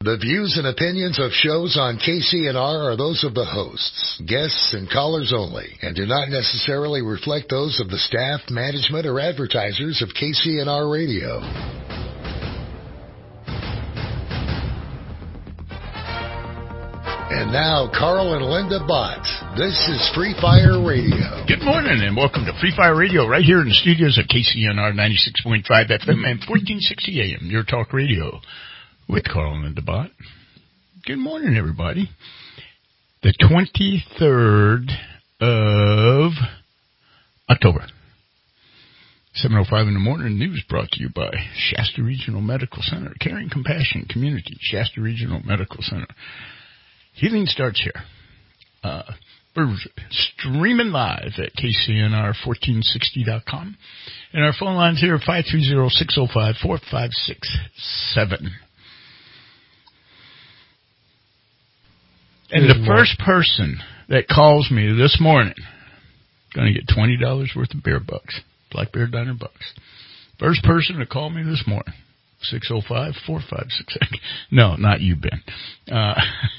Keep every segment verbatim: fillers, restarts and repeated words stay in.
The views and opinions of shows on K C N R are those of the hosts, guests, and callers only, and do not necessarily reflect those of the staff, management, or advertisers of K C N R Radio. And now, Carl and Linda Bott. This is Free Fire Radio. Good morning, and welcome to Free Fire Radio, right here in the studios of K C N R ninety-six point five F M and fourteen sixty A M, your talk radio, with Carl and Linda Bott. Good morning, everybody. The twenty-third of October, seven oh five in the morning. News brought to you by Shasta Regional Medical Center, Caring Compassion Community, Shasta Regional Medical Center. Healing starts here. Uh, we're streaming live at K C N R fourteen sixty dot com. And our phone lines here are five three zero, six oh five, four five six seven. And the first person that calls me this morning going to get twenty dollars worth of bear bucks, Black Bear Diner bucks. First person to call me this morning, six oh five, four five six seven. No, not you, Ben. Uh,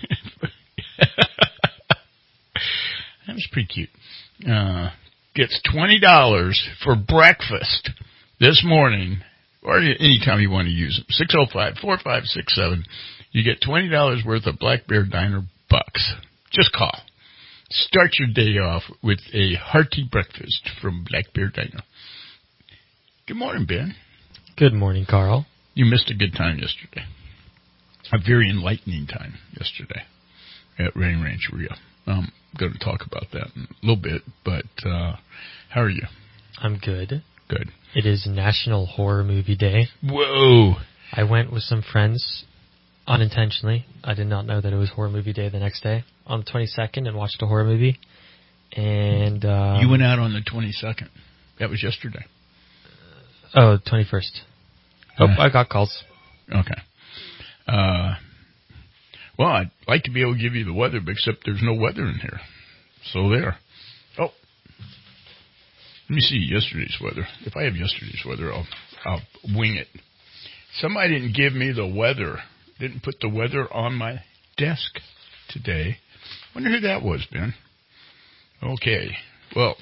that was pretty cute. Uh, gets twenty dollars for breakfast this morning, or anytime you want to use them. six oh five, four five six seven. You get twenty dollars worth of Black Bear Diner bucks. Just call. Start your day off with a hearty breakfast from Black Bear Diner. Good morning, Ben. Good morning, Carl. You missed a good time yesterday. A very enlightening time yesterday at Rain Rancheria. I'm going to talk about that in a little bit, but uh, how are you? I'm good. Good. It is National Horror Movie Day. Whoa. I went with some friends unintentionally. I did not know that it was Horror Movie Day the next day on the twenty-second and watched a horror movie. And um, you went out on the twenty-second. That was yesterday. Oh, twenty-first. Oh, Uh, I got calls. Okay. Uh, well, I'd like to be able to give you the weather, except there's no weather in here. So there. Oh. Let me see yesterday's weather. If I have yesterday's weather, I'll, I'll wing it. Somebody didn't give me the weather. Didn't put the weather on my desk today. Wonder who that was, Ben. Okay. Well.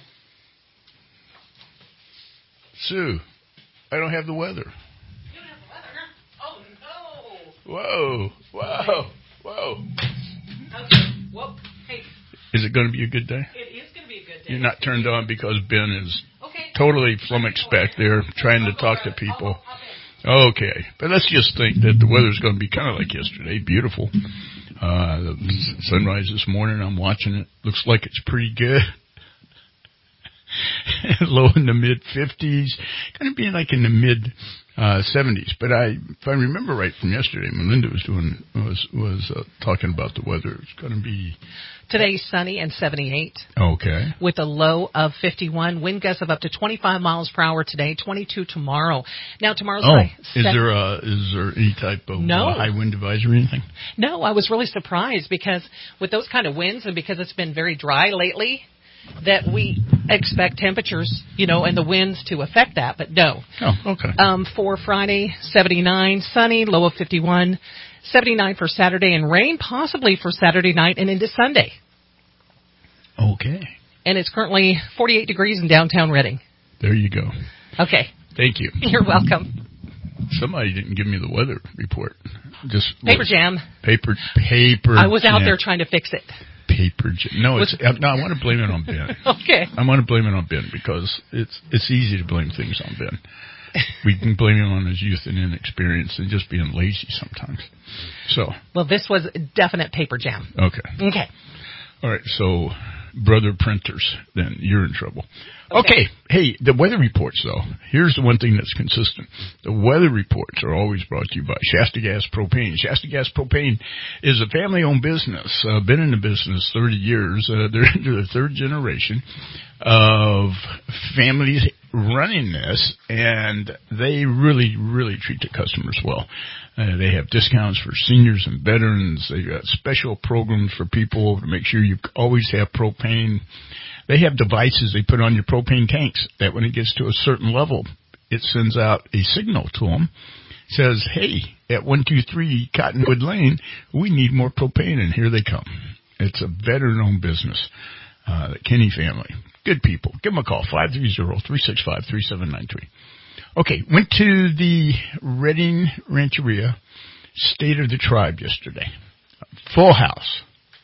Sue, I don't have the weather. You don't have the weather? Oh, no. Whoa, whoa, whoa. Okay, whoa, hey. Is it going to be a good day? It is going to be a good day. You're not turned on because Ben is okay. totally flummoxed back there trying to talk to people. I'll, I'll Okay, but let's just think that the weather's going to be kind of like yesterday, beautiful. Uh, the sunrise this morning, I'm watching it. Looks like it's pretty good. Low in the mid fifties, going to be like in the mid uh, seventies. But I, if I remember right from yesterday, Melinda was doing was was uh, talking about the weather. It's going to be Today's sunny and seventy-eight. Okay. With a low of fifty-one. Wind gusts of up to twenty-five miles per hour today, twenty-two tomorrow. Now, tomorrow's oh, high. is there a, is there any type of no. uh, high wind advisory or anything? No, I was really surprised because with those kind of winds and because it's been very dry lately, that we expect temperatures, you know, and the winds to affect that, but no. Oh, okay. Um, for Friday, seventy-nine, sunny, low of fifty-one, seventy-nine for Saturday, and rain possibly for Saturday night and into Sunday. Okay. And it's currently forty-eight degrees in downtown Reading. There you go. Okay. Thank you. You're welcome. Somebody didn't give me the weather report. Just Paper was, jam. Paper, paper. I was out jam. there trying to fix it. Paper jam. No, it's, no, I want to blame it on Ben. Okay. I want to blame it on Ben because it's it's easy to blame things on Ben. We can blame him on his youth and inexperience and just being lazy sometimes. So. Well, this was definite paper jam. Okay. Okay. All right. So, brother printers, then you're in trouble. Okay. Okay. Hey, the weather reports, though. Here's the one thing that's consistent. The weather reports are always brought to you by Shasta Gas Propane. Shasta Gas Propane is a family-owned business. Uh, been in the business thirty years. Uh, they're into the third generation of families running this, and they really, really treat their customers well. Uh, they have discounts for seniors and veterans. They've got special programs for people to make sure you always have propane. They have devices they put on your propane tanks that when it gets to a certain level, it sends out a signal to them says, hey, at one two three Cottonwood Lane, we need more propane, and here they come. It's a veteran-owned business, uh, the Kenny family. Good people. Give them a call, five three zero, three six five, three seven nine three. Okay, went to the Redding Rancheria State of the Tribe yesterday. Full house.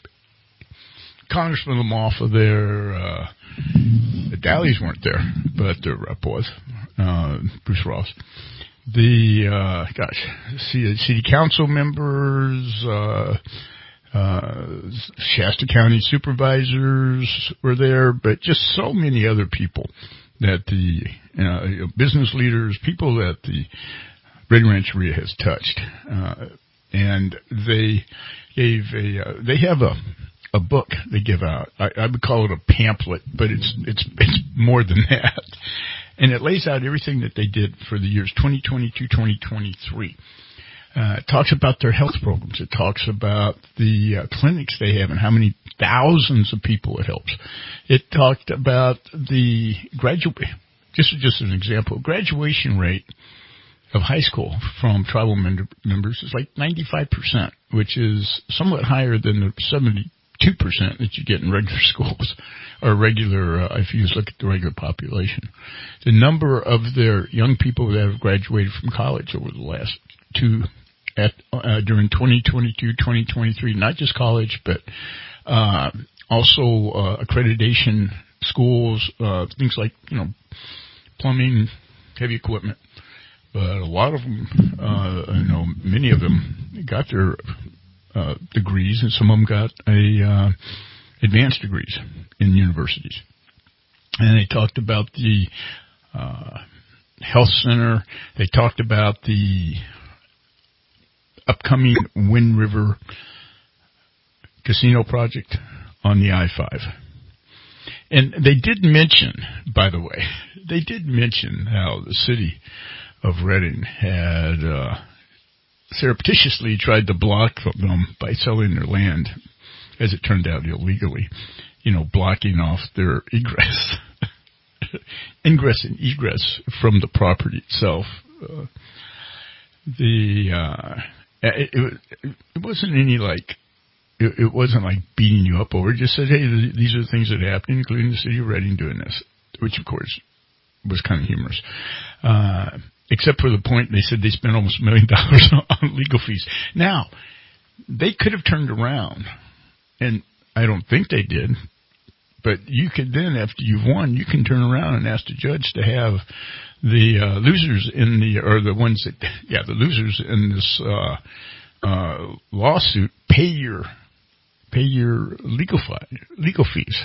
Congressman Lamoff there. Uh, the Dallies weren't there, but their rep was, uh, Bruce Ross. The, uh, gosh, city, city council members, uh, uh, Shasta County supervisors were there, but just so many other people that the, uh, business leaders, people that the Redding Rancheria has touched. Uh, and they gave a, uh, they have a, a book they give out. I, I would call it a pamphlet, but it's, it's, it's more than that. And it lays out everything that they did for the years twenty twenty-two, twenty twenty-three. Uh, it talks about their health programs. It talks about the uh, clinics they have and how many thousands of people it helps. It talked about the graduate, just, just an example, graduation rate of high school from tribal mem- members is like ninety-five percent, which is somewhat higher than the seventy-two percent that you get in regular schools or regular, uh, if you just look at the regular population. The number of their young people that have graduated from college over the last two At, uh, during twenty twenty-two, twenty twenty-three, not just college, but uh, also uh, accreditation schools, uh, things like, you know, plumbing, heavy equipment. But a lot of them, uh, you know, many of them got their uh, degrees, and some of them got a uh, advanced degrees in universities. And they talked about the uh, health center. They talked about the upcoming Wind River casino project on the I five. And they did mention, by the way, they did mention how the city of Redding had uh, surreptitiously tried to block them by selling their land, as it turned out illegally, you know, blocking off their egress, ingress and egress from the property itself. Uh, the... Uh, It, it, it wasn't any like, it, it wasn't like beating you up over. It just said, hey, th- these are the things that happened, including the city of Redding doing this, which of course was kind of humorous. Uh, except for the point they said they spent almost a million dollars on legal fees. Now, they could have turned around, and I don't think they did, but you could then, after you've won, you can turn around and ask the judge to have the uh, losers in the, or the ones that, yeah, the losers in this uh, uh, lawsuit pay your pay your legal fi- legal fees.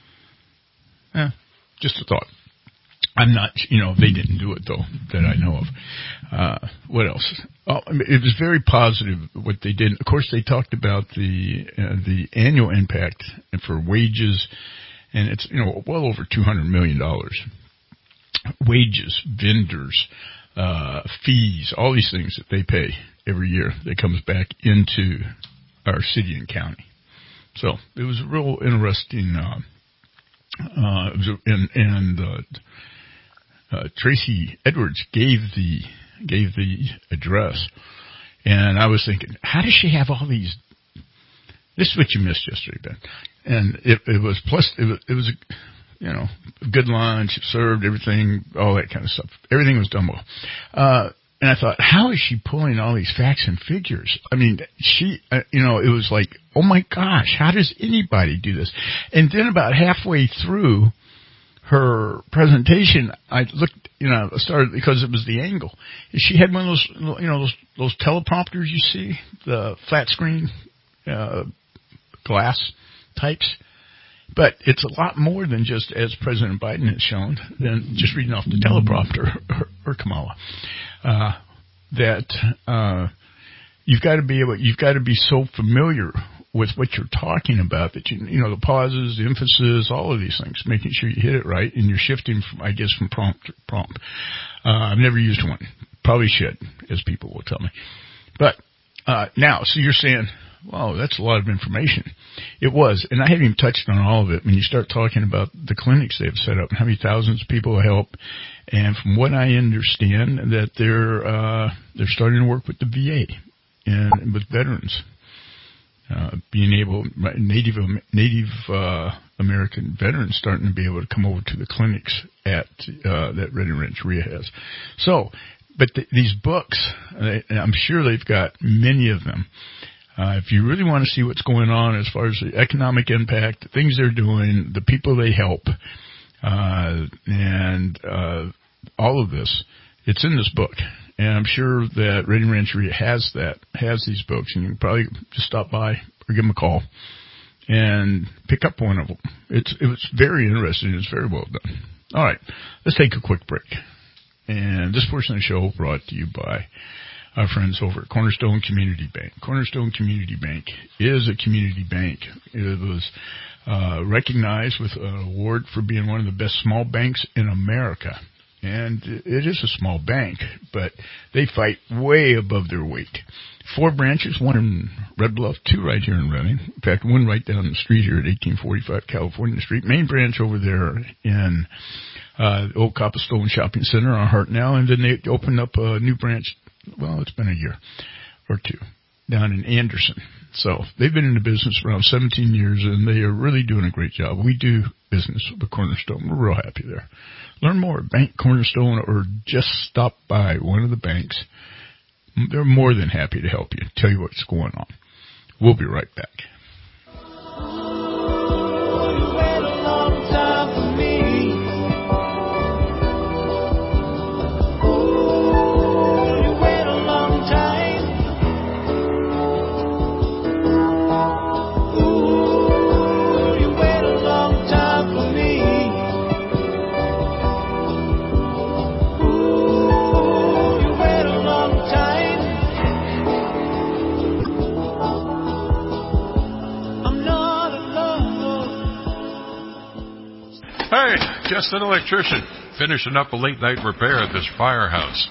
Yeah, just a thought. I'm not, you know, they didn't do it though that I know of. Uh, what else? Oh, I mean, it was very positive what they did. Of course, they talked about the uh, the annual impact for wages, and it's, you know, well over two hundred million dollars. Wages, vendors, uh, fees, all these things that they pay every year that comes back into our city and county. So it was a real interesting, uh, uh, it was a, and, and, uh, uh, Tracy Edwards gave the, gave the address, and I was thinking, how does she have all these? This is what you missed yesterday, Ben. And it, it was plus, it was, it was a, you know, good lunch, served everything, all that kind of stuff. Everything was done well. Uh, and I thought, how is she pulling all these facts and figures? I mean, she, uh, you know, it was like, oh my gosh, how does anybody do this? And then about halfway through her presentation, I looked, you know, started, because it was the angle. She had one of those, you know, those, those teleprompters you see, the flat screen, uh, glass types. But it's a lot more than just, as President Biden has shown, than just reading off the teleprompter, or, or Kamala. Uh, that uh, you've got to be able, you've got to be so familiar with what you're talking about that you, you know, the pauses, the emphasis, all of these things, making sure you hit it right, and you're shifting from, I guess, from prompt to prompt. Uh, I've never used one, probably should, as people will tell me. But uh, now, so you're saying, Wow, that's a lot of information. It was, and I haven't even touched on all of it. When you start talking about the clinics they've set up and how many thousands of people help, and from what I understand, that they're uh, they're starting to work with the V A and with veterans, uh, being able Native Native uh, American veterans starting to be able to come over to the clinics at uh, that Redding Ranch R I A has. So, but the, these books, uh, I'm sure they've got many of them. Uh, if you really want to see what's going on as far as the economic impact, the things they're doing, the people they help, uh, and uh, all of this, it's in this book. And I'm sure that Redding Ranch R I A has that, has these books, and you can probably just stop by or give them a call and pick up one of them. It's, it's very interesting. It's very well done. All right, let's take a quick break. And this portion of the show brought to you by our friends over at Cornerstone Community Bank. Cornerstone Community Bank is a community bank. It was uh, recognized with an award for being one of the best small banks in America. And it is a small bank, but they fight way above their weight. Four branches, one in Red Bluff, two right here in Redding. In fact, one right down the street here at eighteen forty-five California Street. Main branch over there in uh, the old Copplestone Shopping Center on Hartnell. And then they opened up a new branch. Well, it's been a year or two down in Anderson. So they've been in the business around seventeen years, and they are really doing a great job. We do business with Cornerstone. We're real happy there. Learn more at Bank Cornerstone or just stop by one of the banks. They're more than happy to help you, tell you what's going on. We'll be right back. Hey, just an electrician finishing up a late night repair at this firehouse.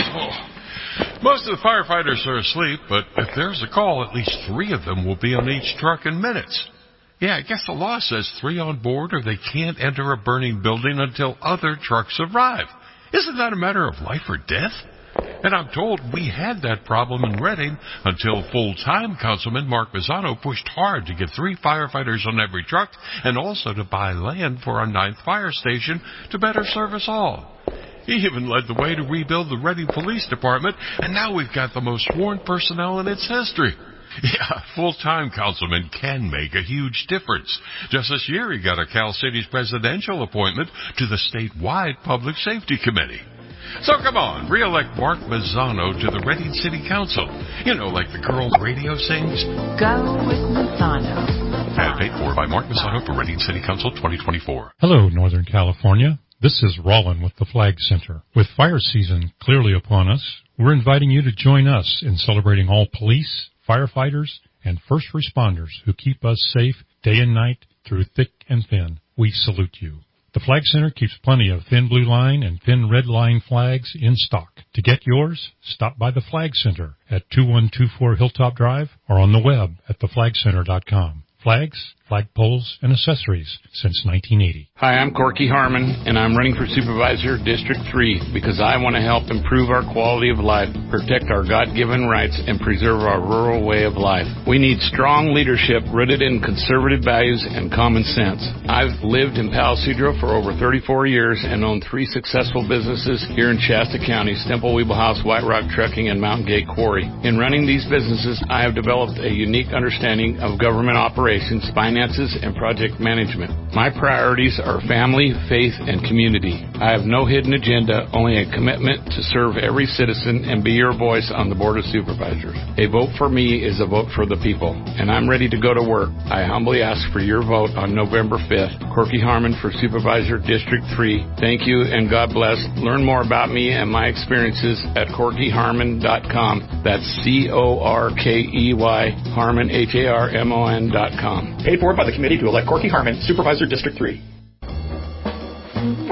Oh. Most of the firefighters are asleep, but if there's a call, at least three of them will be on each truck in minutes. Yeah, I guess the law says three on board or they can't enter a burning building until other trucks arrive. Isn't that a matter of life or death? And I'm told we had that problem in Redding until full-time Councilman Mark Mazzano pushed hard to get three firefighters on every truck and also to buy land for our ninth fire station to better serve us all. He even led the way to rebuild the Redding Police Department, and now we've got the most sworn personnel in its history. Yeah, full-time councilman can make a huge difference. Just this year he got a Cal Cities presidential appointment to the statewide Public Safety Committee. So come on, re-elect Mark Mazzano to the Redding City Council. You know, like the girl radio sings. Go with Mazzano. And paid for by Mark Mazzano for Redding City Council twenty twenty-four. Hello, Northern California. This is Rollin with the Flag Center. With fire season clearly upon us, we're inviting you to join us in celebrating all police, firefighters, and first responders who keep us safe day and night through thick and thin. We salute you. The Flag Center keeps plenty of thin blue line and thin red line flags in stock. To get yours, stop by the Flag Center at two one two four Hilltop Drive or on the web at the flag center dot com. Flags, flagpoles, and accessories since nineteen eighty. Hi, I'm Corky Harmon, and I'm running for Supervisor District three because I want to help improve our quality of life, protect our God-given rights, and preserve our rural way of life. We need strong leadership rooted in conservative values and common sense. I've lived in Palo Cedro for over thirty-four years and owned three successful businesses here in Shasta County, Stemple Weeble House, White Rock Trucking, and Mountain Gate Quarry. In running these businesses, I have developed a unique understanding of government operations, finances, and project management. My priorities are family, faith, and community. I have no hidden agenda, only a commitment to serve every citizen and be your voice on the Board of Supervisors. A vote for me is a vote for the people, and I'm ready to go to work. I humbly ask for your vote on November fifth. Corky Harmon for Supervisor District three. Thank you, and God bless. Learn more about me and my experiences at corky harmon dot com. That's C O R K E Y, Harmon, H A R M O N dot com. Paid for by the committee to elect Corky Harmon, Supervisor District three.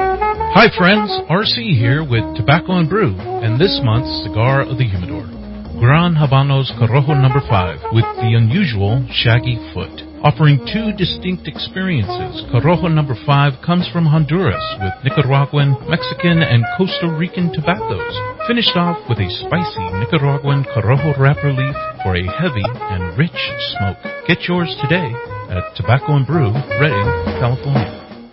Hi friends, R C here with Tobacco and Brew and this month's Cigar of the Humidor. Gran Habanos Corojo number five with the unusual shaggy foot. Offering two distinct experiences, Corojo number five comes from Honduras with Nicaraguan, Mexican, and Costa Rican tobaccos, finished off with a spicy Nicaraguan Corojo wrapper leaf for a heavy and rich smoke. Get yours today at Tobacco and Brew, Redding, California.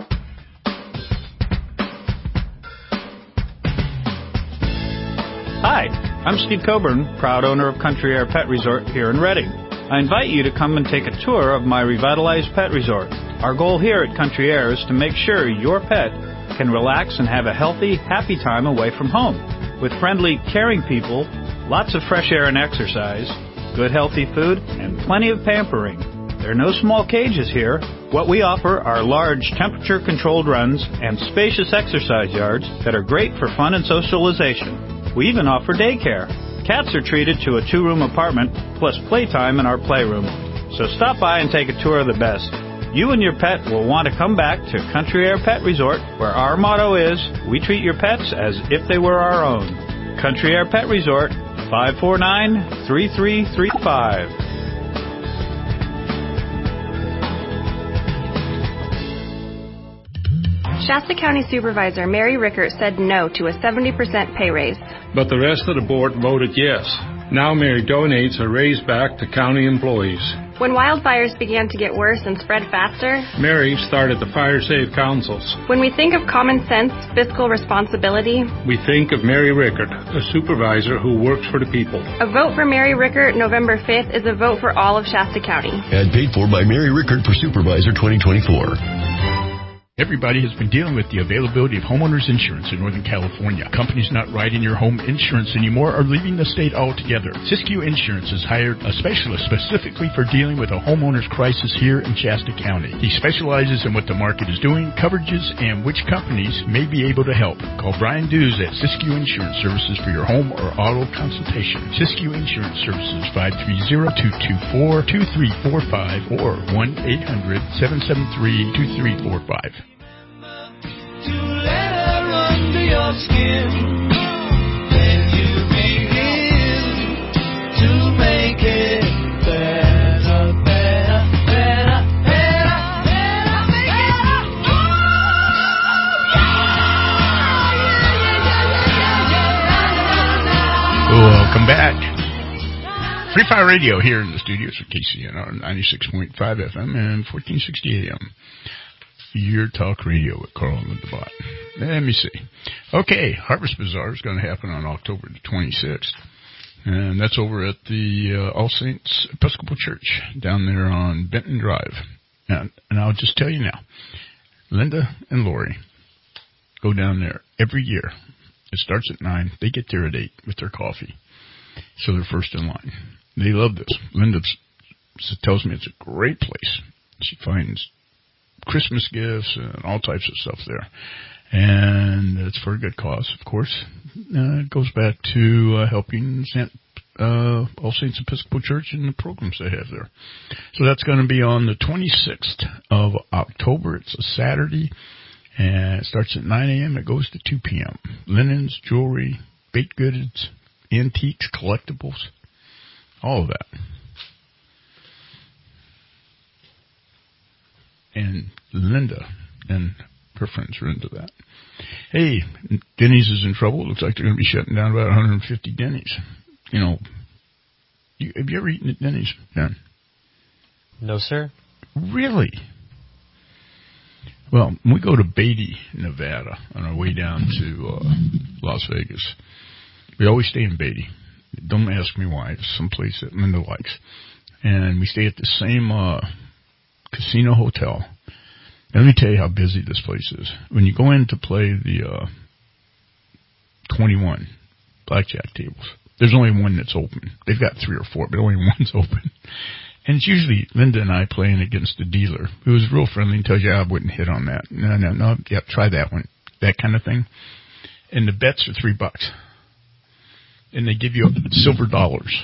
Hi, I'm Steve Coburn, proud owner of Country Air Pet Resort here in Redding. I invite you to come and take a tour of my revitalized pet resort. Our goal here at Country Air is to make sure your pet can relax and have a healthy, happy time away from home. With friendly, caring people, lots of fresh air and exercise, good healthy food, and plenty of pampering. There are no small cages here. What we offer are large temperature-controlled runs and spacious exercise yards that are great for fun and socialization. We even offer daycare. Cats are treated to a two-room apartment plus playtime in our playroom. So stop by and take a tour of the best. You and your pet will want to come back to Country Air Pet Resort, where our motto is, we treat your pets as if they were our own. Country Air Pet Resort, five four nine, three three three five. Shasta County Supervisor Mary Rickert said no to a seventy percent pay raise. But the rest of the board voted yes. Now Mary donates a raise back to county employees. When wildfires began to get worse and spread faster, Mary started the Fire Safe Councils. When we think of common sense, fiscal responsibility, we think of Mary Rickert, a supervisor who works for the people. A vote for Mary Rickert November fifth is a vote for all of Shasta County. And paid for by Mary Rickert for Supervisor twenty twenty-four. Everybody has been dealing with the availability of homeowners insurance in Northern California. Companies not writing your home insurance anymore are leaving the state altogether. Siskiyou Insurance has hired a specialist specifically for dealing with a homeowner's crisis here in Shasta County. He specializes in what the market is doing, coverages, and which companies may be able to help. Call Brian Dews at Siskiyou Insurance Services for your home or auto consultation. Siskiyou Insurance Services, five three zero, two two four, two three four five or one eight hundred, seven seven three, two three four five. To let her under your skin, then you begin to make it better, better, better, better, better, better. Welcome back. Free Fire Radio here in the studios of K C N R ninety-six point five F M and fourteen sixty A M. Your Talk Radio with Carl and Linda Bott. Let me see. Okay, Harvest Bazaar is going to happen on October the twenty-sixth. And that's over at the uh, All Saints Episcopal Church down there on Benton Drive. And, and I'll just tell you now, Linda and Lori go down there every year. It starts at nine. They get there at eight with their coffee. So they're first in line. They love this. Linda tells me it's a great place. She finds Christmas gifts and all types of stuff there. And it's for a good cause, of course. Uh, it goes back to uh, helping Saint, uh, All Saints Episcopal Church and the programs they have there. So that's going to be on the twenty-sixth of October. It's a Saturday. And it starts at nine a.m. It goes to two p.m. Linens, jewelry, baked goods, antiques, collectibles, all of that. And Linda and her friends are into that. Hey, Denny's is in trouble. It looks like they're going to be shutting down about one hundred fifty Denny's. You know, you, have you ever eaten at Denny's, Ben? No, sir. Really? Well, we go to Beatty, Nevada, on our way down to uh, Las Vegas. We always stay in Beatty. Don't ask me why. It's someplace that Linda likes. And we stay at the same uh, casino hotel. And let me tell you how busy this place is. When you go in to play the uh, twenty-one blackjack tables, there's only one that's open. They've got three or four, but only one's open. And it's usually Linda and I playing against the dealer, who's real friendly and tells you, I wouldn't hit on that. No, no, no. Yeah, try that one. That kind of thing. And the bets are three bucks. And they give you silver dollars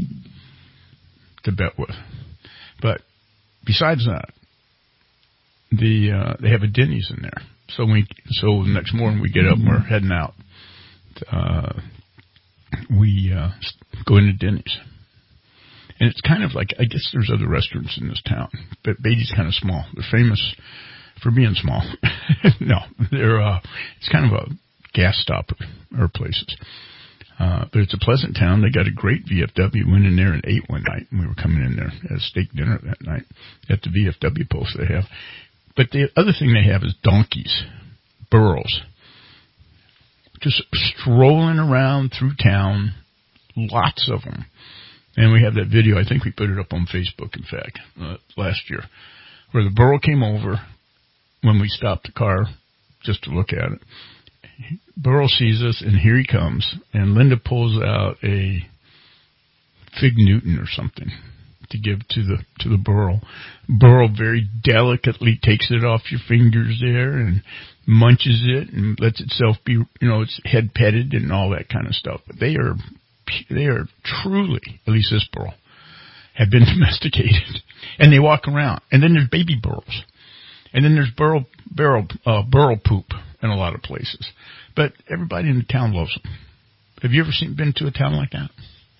to bet with. But besides that, the uh, they have a Denny's in there. So we so the next morning we get up and we're heading out. Uh, we uh, go into Denny's. And it's kind of like, I guess there's other restaurants in this town, but Beatty's kind of small. They're famous for being small. no, they're, uh, it's kind of a gas stop or, or places. Uh, but it's a pleasant town. They got a great V F W. Went in there and ate one night, and we were coming in there at a steak dinner that night at the V F W post they have. But the other thing they have is donkeys, burros, just strolling around through town, lots of them. And we have that video. I think we put it up on Facebook, in fact, uh, last year, where the burro came over when we stopped the car just to look at it. Burro sees us, and here he comes. And Linda pulls out a Fig Newton or something to give to the to the burro. Burro very delicately takes it off your fingers there and munches it and lets itself be, you know, its head petted and all that kind of stuff. But they are they are truly, at least this burro, have been domesticated, and they walk around. And then there's baby burros, and then there's burro burro uh, burro poop in a lot of places. But everybody in the town loves them. Have you ever seen been to a town like that?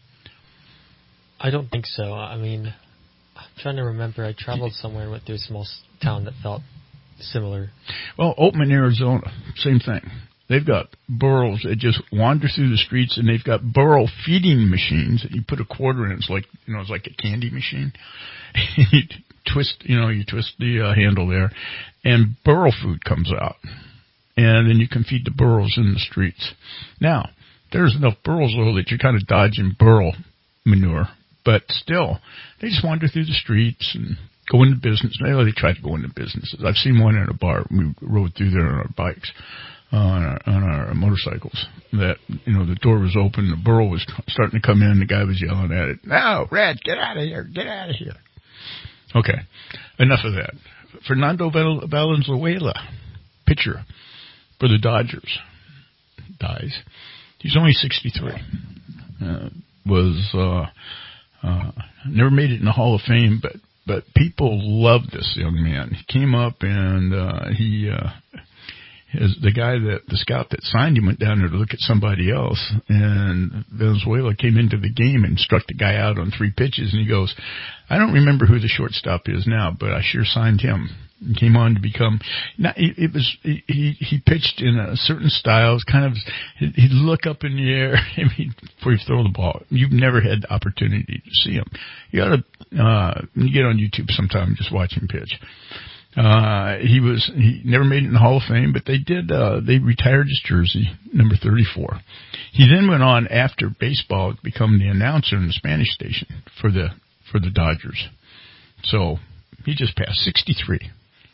I don't think so. I mean, I'm trying to remember. I traveled somewhere and went through a small town that felt similar. Well, Oatman, Arizona, same thing. They've got burros that just wander through the streets, and they've got burro feeding machines that you put a quarter in. It's like, you know, it's like a candy machine. you twist, you know, you twist the uh, handle there, and burro food comes out. And then you can feed the burros in the streets. Now, there's enough burros, though, that you're kind of dodging burro manure. But still, they just wander through the streets and go into business. Maybe they try to go into businesses. I've seen one at a bar. We rode through there on our bikes, uh, on, our, on our motorcycles. That, you know, the door was open, the burro was starting to come in, the guy was yelling at it, "No, Red, get out of here, get out of here." Okay, enough of that. Fernando Valenzuela, pitcher for the Dodgers, dies. He's only sixty-three. Uh, was uh, uh, never made it in the Hall of Fame, but but people loved this young man. He came up and uh, he uh, his, the guy that the scout that signed him went down there to look at somebody else, and Valenzuela came into the game and struck the guy out on three pitches. And he goes, "I don't remember who the shortstop is now, but I sure signed him." And came on to become. Not, it, it was he he pitched in a certain style. It was kind of he'd look up in the air before he throw the ball. You've never had the opportunity to see him. You ought to uh, when you get on YouTube sometime and just watch him pitch. Uh, he was he never made it in the Hall of Fame, but they did. Uh, they retired his jersey, number thirty-four. He then went on after baseball to become the announcer in the Spanish station for the for the Dodgers. So he just passed sixty-three.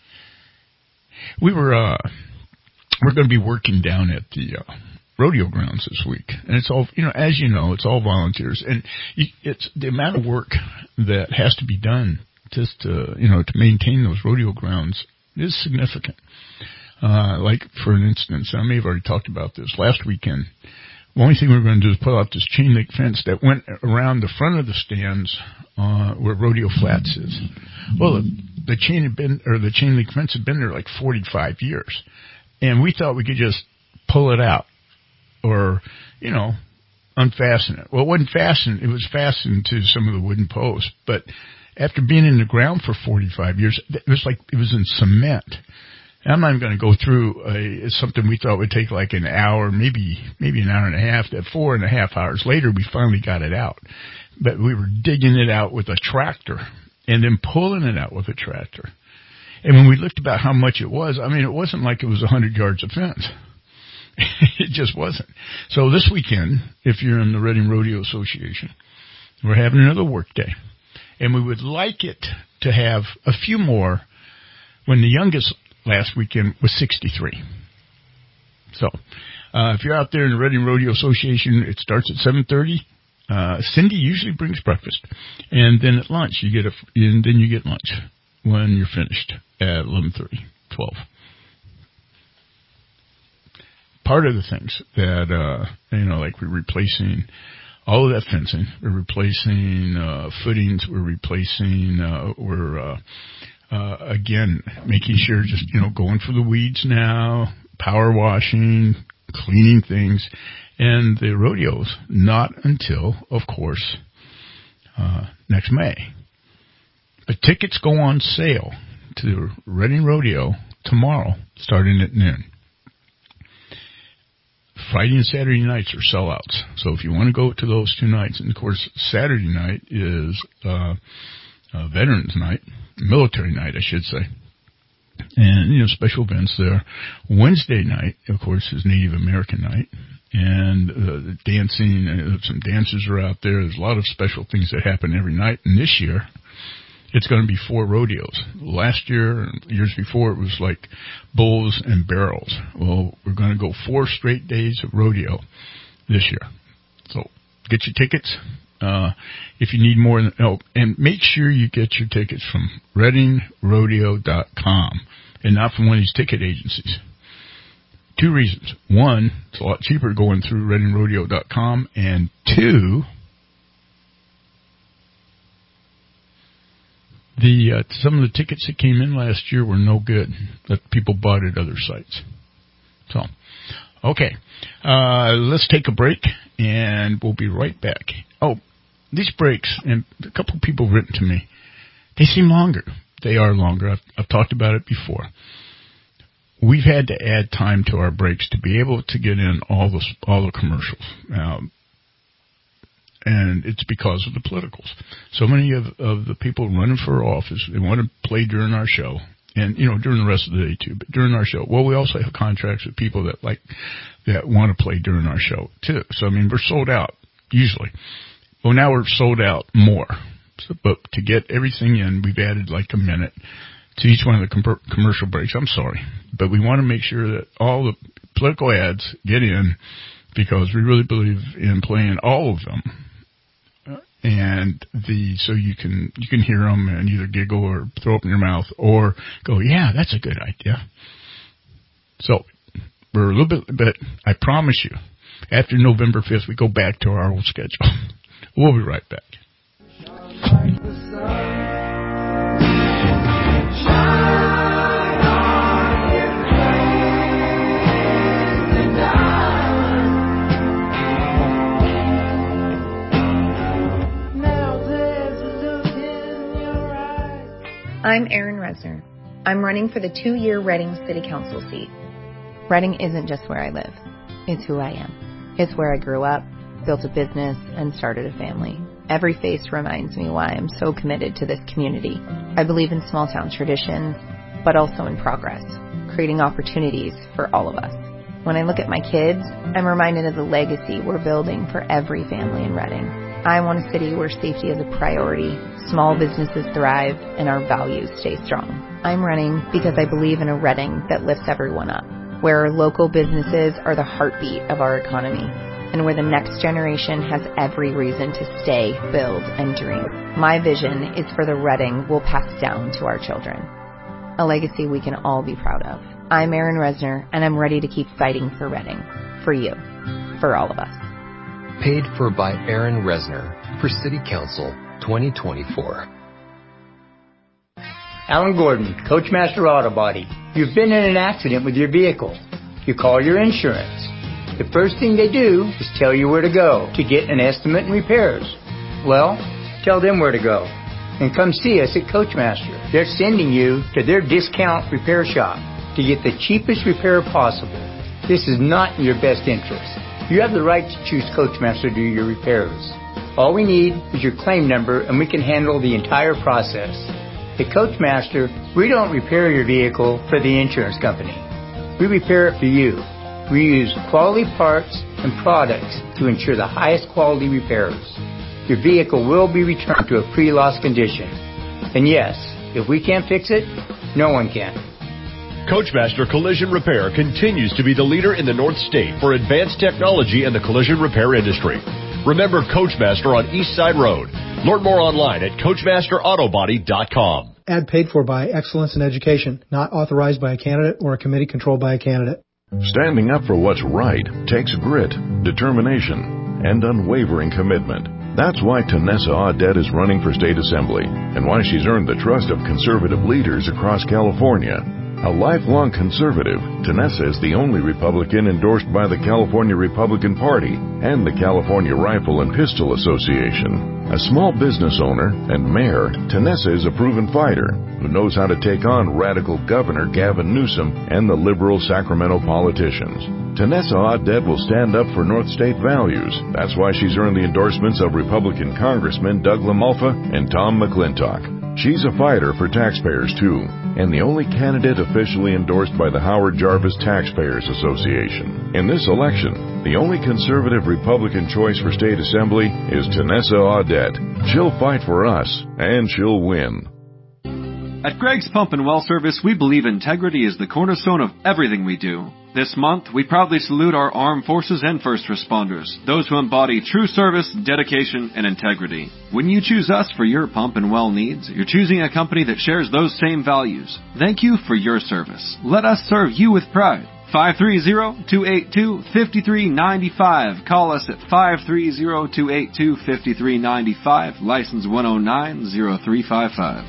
We were, uh, we're going to be working down at the, uh, rodeo grounds this week. And it's all, you know, as you know, it's all volunteers. And you, it's the amount of work that has to be done just to, you know, to maintain those rodeo grounds is significant. Uh, like, for an instance, I may have already talked about this last weekend. The only thing we were going to do is put up this chain link fence that went around the front of the stands, uh, where Rodeo Flats is. Well, the, the chain had been, or the chain link fence had been there like forty-five years. And we thought we could just pull it out or, you know, unfasten it. Well, it wasn't fastened. It was fastened to some of the wooden posts. But after being in the ground for forty-five years, it was like it was in cement. I'm not even going to go through a, it's something we thought would take like an hour, maybe maybe an hour and a half. That four and a half hours later, we finally got it out. But we were digging it out with a tractor and then pulling it out with a tractor. And when we looked about how much it was, I mean, it wasn't like it was one hundred yards of fence. It just wasn't. So this weekend, if you're in the Reading Rodeo Association, we're having another work day. And we would like it to have a few more when the youngest last weekend was sixty-three. So, uh, if you're out there in the Reading Rodeo Association, it starts at seven thirty. Uh, Cindy usually brings breakfast. And then at lunch, you get a, and then you get lunch when you're finished at eleven thirty, twelve. Part of the things that, uh, you know, like we're replacing all of that fencing, we're replacing, uh, footings, we're replacing, uh, we're, uh, Uh, again, making sure just, you know, going for the weeds now, power washing, cleaning things, and the rodeos not until, of course, uh, next May. But tickets go on sale to the Reading Rodeo tomorrow, starting at noon. Friday and Saturday nights are sellouts. So if you want to go to those two nights, and of course Saturday night is uh, uh, Veterans Night, military night, I should say. And, you know, special events there. Wednesday night, of course, is Native American night. And uh, the dancing, uh, some dancers are out there. There's a lot of special things that happen every night. And this year, it's going to be four rodeos. Last year, years before, it was like bulls and barrels. Well, we're going to go four straight days of rodeo this year. So get your tickets. Uh, if you need more, oh, and make sure you get your tickets from reading rodeo dot com and not from one of these ticket agencies. Two reasons. One, it's a lot cheaper going through reading rodeo dot com, and two, The uh, some of the tickets that came in last year were no good that people bought at other sites. So, okay, uh, let's take a break, and we'll be right back. Oh, these breaks, and a couple of people have written to me, they seem longer. They are longer. I've, I've talked about it before. We've had to add time to our breaks to be able to get in all the all the commercials. Um, And it's because of the politicals. So many of, of the people running for office, they want to play during our show. And, you know, during the rest of the day, too. But during our show. Well, we also have contracts with people that like, that want to play during our show, too. So, I mean, we're sold out, usually. Well, now we're sold out more. So, but to get everything in, we've added like a minute to each one of the com- commercial breaks. I'm sorry. But we want to make sure that all the political ads get in because we really believe in playing all of them. And the so you can you can hear them and either giggle or throw up in your mouth or go, yeah, that's a good idea. So we're a little bit, but I promise you, after November fifth, we go back to our old schedule. We'll be right back. I'm Erin Resner. I'm running for the two-year Reading City Council seat. Reading isn't just where I live. It's who I am. It's where I grew up, built a business, and started a family. Every face reminds me why I'm so committed to this community. I believe in small-town traditions, but also in progress, creating opportunities for all of us. When I look at my kids, I'm reminded of the legacy we're building for every family in Reading. I want a city where safety is a priority, small businesses thrive, and our values stay strong. I'm running because I believe in a Reading that lifts everyone up, where our local businesses are the heartbeat of our economy, and where the next generation has every reason to stay, build, and dream. My vision is for the Reading we'll pass down to our children, a legacy we can all be proud of. I'm Erin Resner, and I'm ready to keep fighting for Reading, for you, for all of us. Paid for by Erin Resner for City Council twenty twenty-four. Alan Gordon, Coachmaster Auto Body. You've been in an accident with your vehicle. You call your insurance. The first thing they do is tell you where to go to get an estimate and repairs. Well, tell them where to go. And come see us at Coachmaster. They're sending you to their discount repair shop to get the cheapest repair possible. This is not in your best interest. You have the right to choose Coachmaster to do your repairs. All we need is your claim number and we can handle the entire process. At Coachmaster, we don't repair your vehicle for the insurance company. We repair it for you. We use quality parts and products to ensure the highest quality repairs. Your vehicle will be returned to a pre-loss condition. And yes, if we can't fix it, no one can. Coachmaster Collision Repair continues to be the leader in the North State for advanced technology in the collision repair industry. Remember Coachmaster on East Side Road. Learn more online at coachmaster auto body dot com. Ad paid for by Excellence in Education, not authorized by a candidate or a committee controlled by a candidate. Standing up for what's right takes grit, determination, and unwavering commitment. That's why Tanessa Audet is running for state assembly and why she's earned the trust of conservative leaders across California. A lifelong conservative, Tanessa is the only Republican endorsed by the California Republican Party and the California Rifle and Pistol Association. A small business owner and mayor, Tanessa is a proven fighter who knows how to take on radical Governor Gavin Newsom and the liberal Sacramento politicians. Tanessa Audet will stand up for North State values. That's why she's earned the endorsements of Republican Congressmen Doug LaMalfa and Tom McClintock. She's a fighter for taxpayers, too, and the only candidate officially endorsed by the Howard Jarvis Taxpayers Association. In this election, the only conservative Republican choice for state assembly is Tanessa Audet. She'll fight for us, and she'll win. At Greg's Pump and Well Service, we believe integrity is the cornerstone of everything we do. This month, we proudly salute our armed forces and first responders, those who embody true service, dedication, and integrity. When you choose us for your pump and well needs, you're choosing a company that shares those same values. Thank you for your service. Let us serve you with pride. five three zero, two eight two, five three nine five. Call us at five three zero, two eight two, five three nine five. License one oh nine, oh three five five.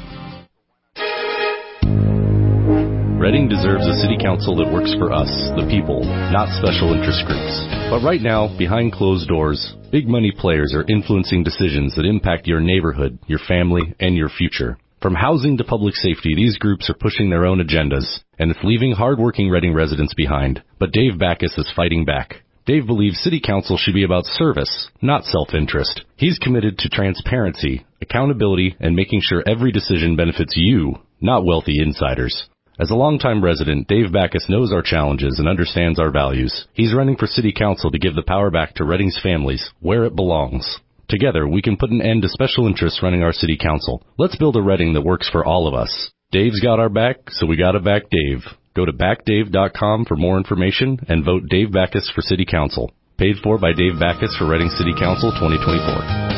Reading deserves a city council that works for us, the people, not special interest groups. But right now, behind closed doors, big money players are influencing decisions that impact your neighborhood, your family, and your future. From housing to public safety, these groups are pushing their own agendas, and it's leaving hard-working Reading residents behind. But Dave Backus is fighting back. Dave believes city council should be about service, not self-interest. He's committed to transparency, accountability, and making sure every decision benefits you, not wealthy insiders. As a longtime resident, Dave Backus knows our challenges and understands our values. He's running for city council to give the power back to Reading's families, where it belongs. Together, we can put an end to special interests running our city council. Let's build a Reading that works for all of us. Dave's got our back, so we gotta back Dave. Go to back dave dot com for more information and vote Dave Backus for city council. Paid for by Dave Backus for Reading City Council twenty twenty-four.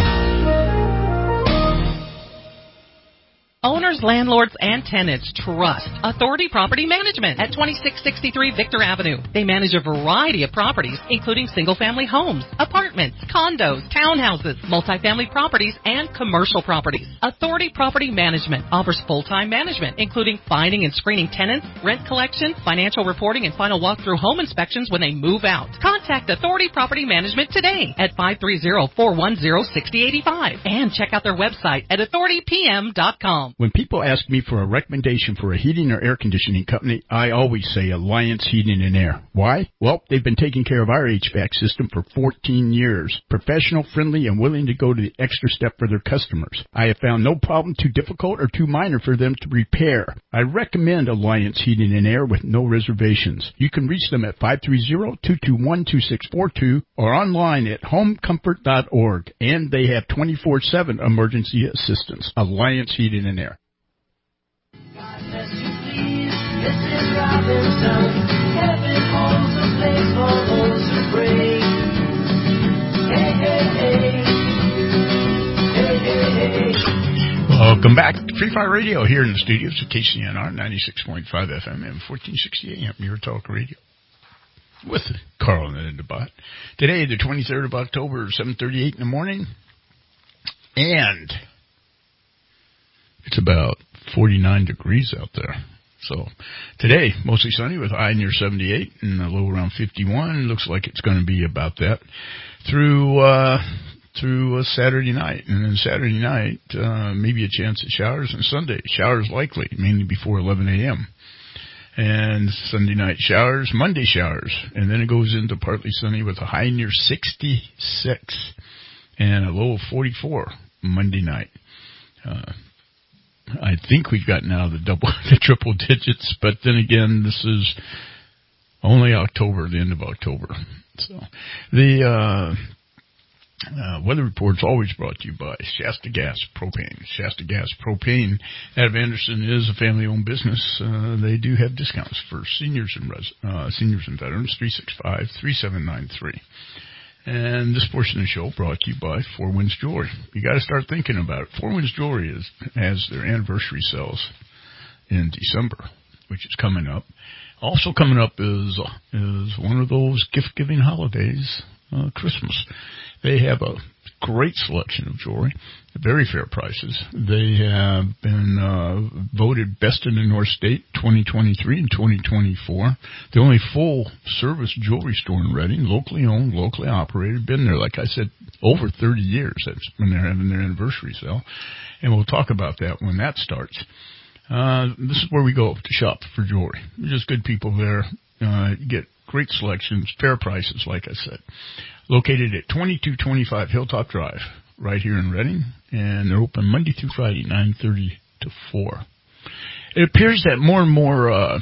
Owners, landlords, and tenants trust Authority Property Management at twenty-six sixty-three Victor Avenue. They manage a variety of properties, including single-family homes, apartments, condos, townhouses, multifamily properties, and commercial properties. Authority Property Management offers full-time management, including finding and screening tenants, rent collection, financial reporting, and final walkthrough home inspections when they move out. Contact Authority Property Management today at five three zero, four one zero, six zero eight five and check out their website at authority p m dot com. When people ask me for a recommendation for a heating or air conditioning company, I always say Alliance Heating and Air. Why? Well, they've been taking care of our H V A C system for fourteen years. Professional, friendly, and willing to go to the extra step for their customers. I have found no problem too difficult or too minor for them to repair. I recommend Alliance Heating and Air with no reservations. You can reach them at five three zero, two two one, two six four two or online at home comfort dot org. And they have twenty-four seven emergency assistance. Alliance Heating and Air. Missus Robinson, heaven holds a place for those who pray. Hey, hey, hey. Hey, hey, hey. Welcome back to Free Fire Radio here in the studios of K C N R ninety-six point five F M and fourteen sixty A M, your talk radio. With Carl and the Bot. Today, the twenty-third of October, seven thirty-eight in the morning. And it's about forty-nine degrees out there. So today, mostly sunny with a high near seventy-eight and a low around fifty-one. Looks like it's going to be about that through uh, through uh, Saturday night. And then Saturday night, uh, maybe a chance at showers. And Sunday, showers likely, mainly before eleven a m And Sunday night showers, Monday showers. And then it goes into partly sunny with a high near sixty-six and a low of forty-four Monday night. Uh I think we've gotten out of the double, the triple digits, but then again, this is only October, the end of October. So the uh, uh, weather report's always brought to you by Shasta Gas Propane. Shasta Gas Propane out of Anderson is a family-owned business. Uh, they do have discounts for seniors and res- uh, seniors and veterans. Three six five, three seven nine three. And this portion of the show brought to you by Four Winds Jewelry. You got to start thinking about it. Four Winds Jewelry is, has their anniversary sales in December, which is coming up. Also coming up is is one of those gift-giving holidays, uh, Christmas. They have a great selection of jewelry, very fair prices. They have been uh, voted best in the North State twenty twenty-three and twenty twenty-four. The only full-service jewelry store in Reading, locally owned, locally operated. Been there, like I said, over thirty years. That's when they're having their anniversary sale. And we'll talk about that when that starts. Uh, this is where we go to shop for jewelry. There's just good people there. Uh, you get great selections, fair prices, like I said. Located at twenty-two twenty-five Hilltop Drive, right here in Reading, and they're open Monday through Friday, nine thirty to four. It appears that more and more uh,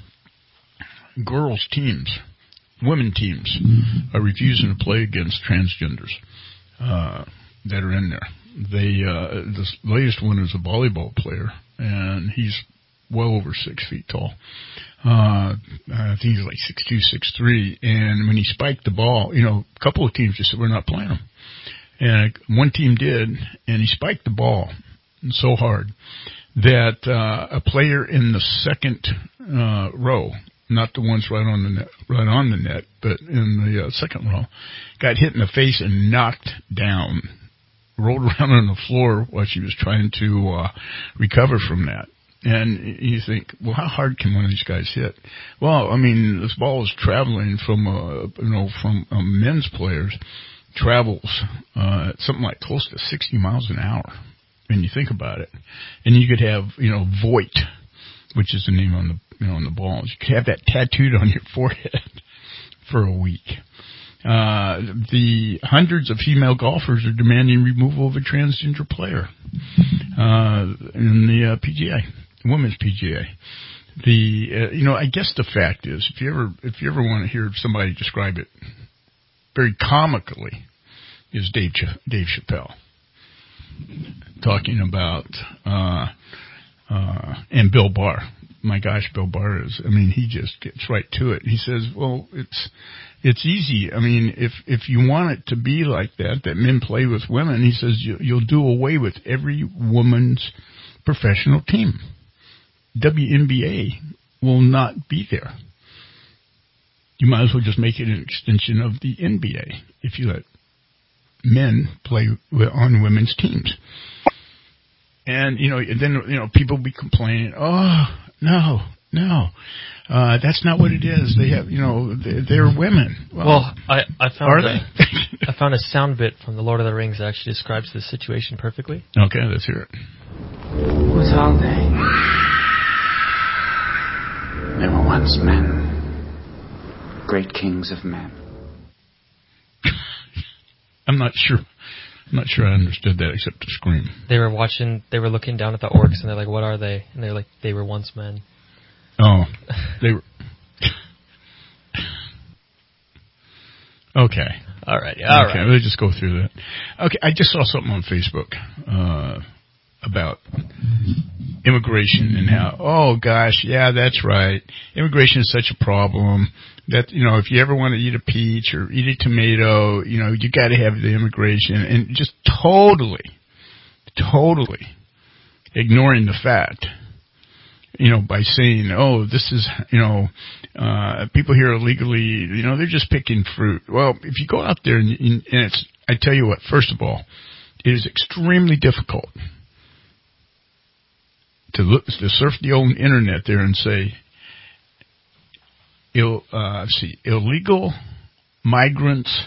girls' teams, women teams, are refusing to play against transgenders uh, that are in there. They uh, the latest one is a volleyball player, and he's well over six feet tall. Uh, I think he's like six two, six three, and when he spiked the ball, you know, a couple of teams just said, we're not playing him. And one team did, and he spiked the ball so hard that uh, a player in the second uh, row, not the ones right on the net, right on the net, but in the uh, second row, got hit in the face and knocked down, rolled around on the floor while she was trying to uh, recover from that. And you think, well, how hard can one of these guys hit? Well, I mean, this ball is traveling from, uh, you know, from uh, men's players, travels uh, something like close to sixty miles an hour, when you think about it. And you could have, you know, Voigt, which is the name on the, you know, on the balls. You could have that tattooed on your forehead for a week. Uh, the hundreds of female golfers are demanding removal of a transgender player uh, in the uh, P G A. Women's P G A. The uh, you know, I guess the fact is, if you ever if you ever want to hear somebody describe it very comically, is Dave Ch- Dave Chappelle talking about uh, uh, and Bill Barr. My gosh, Bill Barr is. I mean, he just gets right to it. He says, "Well, it's it's easy. I mean, if if you want it to be like that, that men play with women," he says, you, "you'll do away with every woman's professional team. W N B A will not be there. You might as well just make it an extension of the N B A if you let men play on women's teams." And, you know, and then, you know, people be complaining, oh, no, no, uh, that's not what it is. They have, you know, they're, they're women. Well, well I, I found are a, they? I found a sound bit from The Lord of the Rings that actually describes the situation perfectly. Okay, let's hear it. What are they? They were once men, great kings of men. I'm not sure. I'm not sure I understood that except to scream. They were watching, they were looking down at the orcs, and they're like, what are they? And they're like, they were once men. Oh, they were. Okay. All right. All okay, right. Let's just go through that. Okay, I just saw something on Facebook uh, about immigration and how, oh, gosh, yeah, that's right. Immigration is such a problem that, you know, if you ever want to eat a peach or eat a tomato, you know, you got to have the immigration. And just totally, totally ignoring the fact, you know, by saying, oh, this is, you know, uh, people here illegally, you know, they're just picking fruit. Well, if you go out there and, and it's, I tell you what, first of all, it is extremely difficult to look, to surf the old internet there and say, Ill, uh, let's see, illegal migrants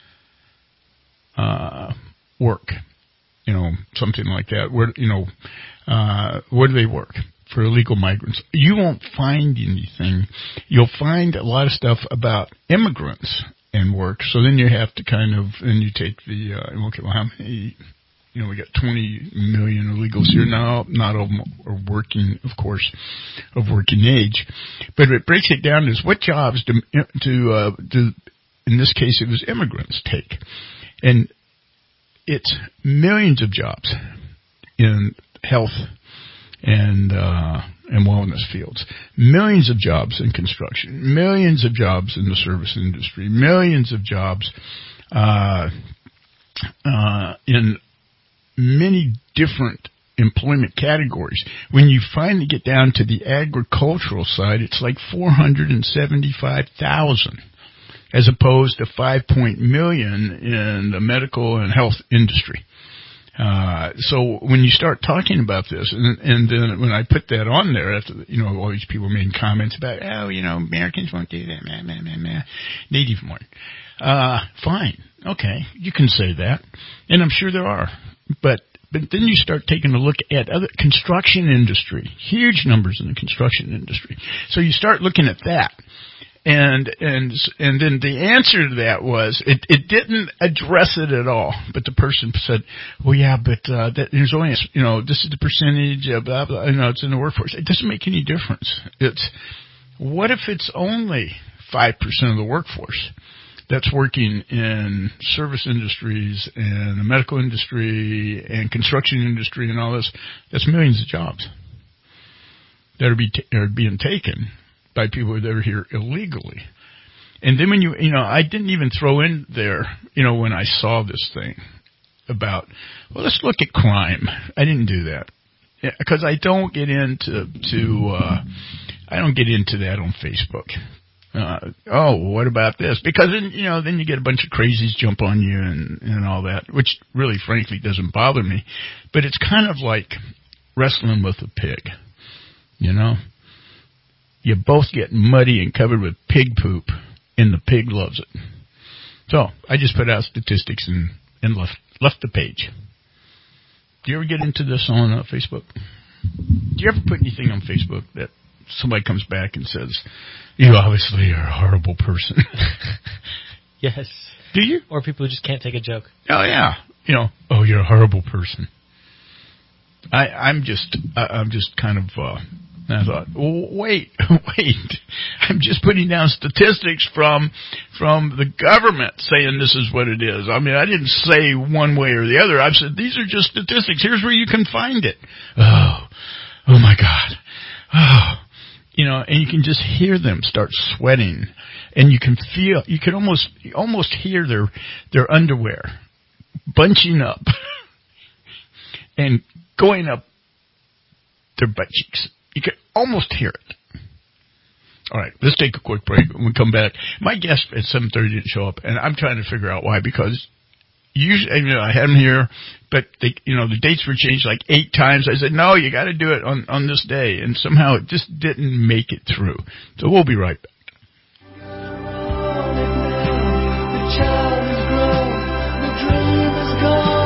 uh, work, you know, something like that. Where, you know, uh, where do they work for illegal migrants? You won't find anything. You'll find a lot of stuff about immigrants and work. So then you have to kind of, and you take the, uh, okay, well, how many? You know, we got twenty million illegals here now. Not all of them are working, of course, of working age. But it breaks it down as what jobs do, to, uh, do, in this case, it was immigrants take. And it's millions of jobs in health and, uh, and wellness fields. Millions of jobs in construction. Millions of jobs in the service industry. Millions of jobs, uh, uh, in many different employment categories. When you finally get down to the agricultural side, it's like four hundred seventy-five thousand as opposed to five point million in the medical and health industry. Uh, so when you start talking about this, and, and then when I put that on there, after, you know, all these people made comments about, oh, you know, Americans won't do that, meh, meh, meh, meh. Native born. Uh, fine. Okay. You can say that. And I'm sure there are. But, but then you start taking a look at other construction industry, huge numbers in the construction industry. So you start looking at that. And, and, and then the answer to that was, it, it didn't address it at all. But the person said, well, yeah, but, uh, that, there's only, a, you know, this is the percentage of blah, blah, you know, it's in the workforce. It doesn't make any difference. It's, what if it's only five percent of the workforce that's working in service industries and the medical industry and construction industry and all this? That's millions of jobs that are, be t- are being taken by people that are here illegally. And then when you, you know, I didn't even throw in there, you know, when I saw this thing about, well, let's look at crime. I didn't do that. Because I don't get into, to, uh, I don't get into that on Facebook. Uh, oh, what about this? Because then, you know, then you get a bunch of crazies jump on you and, and all that, which really, frankly, doesn't bother me. But it's kind of like wrestling with a pig, you know? You both get muddy and covered with pig poop, and the pig loves it. So I just put out statistics and, and left left the page. Do you ever get into this on uh, Facebook? Do you ever put anything on Facebook that somebody comes back and says, you obviously are a horrible person? Yes. Do you? Or people who just can't take a joke. Oh, yeah. You know, oh, you're a horrible person. I, I'm just, I, I'm just kind of... Uh, And I thought, well, wait, wait. I'm just putting down statistics from from the government saying this is what it is. I mean, I didn't say one way or the other. I've said these are just statistics. Here's where you can find it. Oh, oh my God. Oh, you know, and you can just hear them start sweating, and you can feel, you can almost almost hear their their underwear bunching up and going up their butt cheeks. You can almost hear it. All right, let's take a quick break. When we come back, my guest at seven thirty didn't show up, and I'm trying to figure out why. Because usually, you know, I had him here, but they, you know, the dates were changed like eight times. I said, no, you got to do it on on this day, and somehow it just didn't make it through. So we'll be right back. The child has grown, the dream is gone.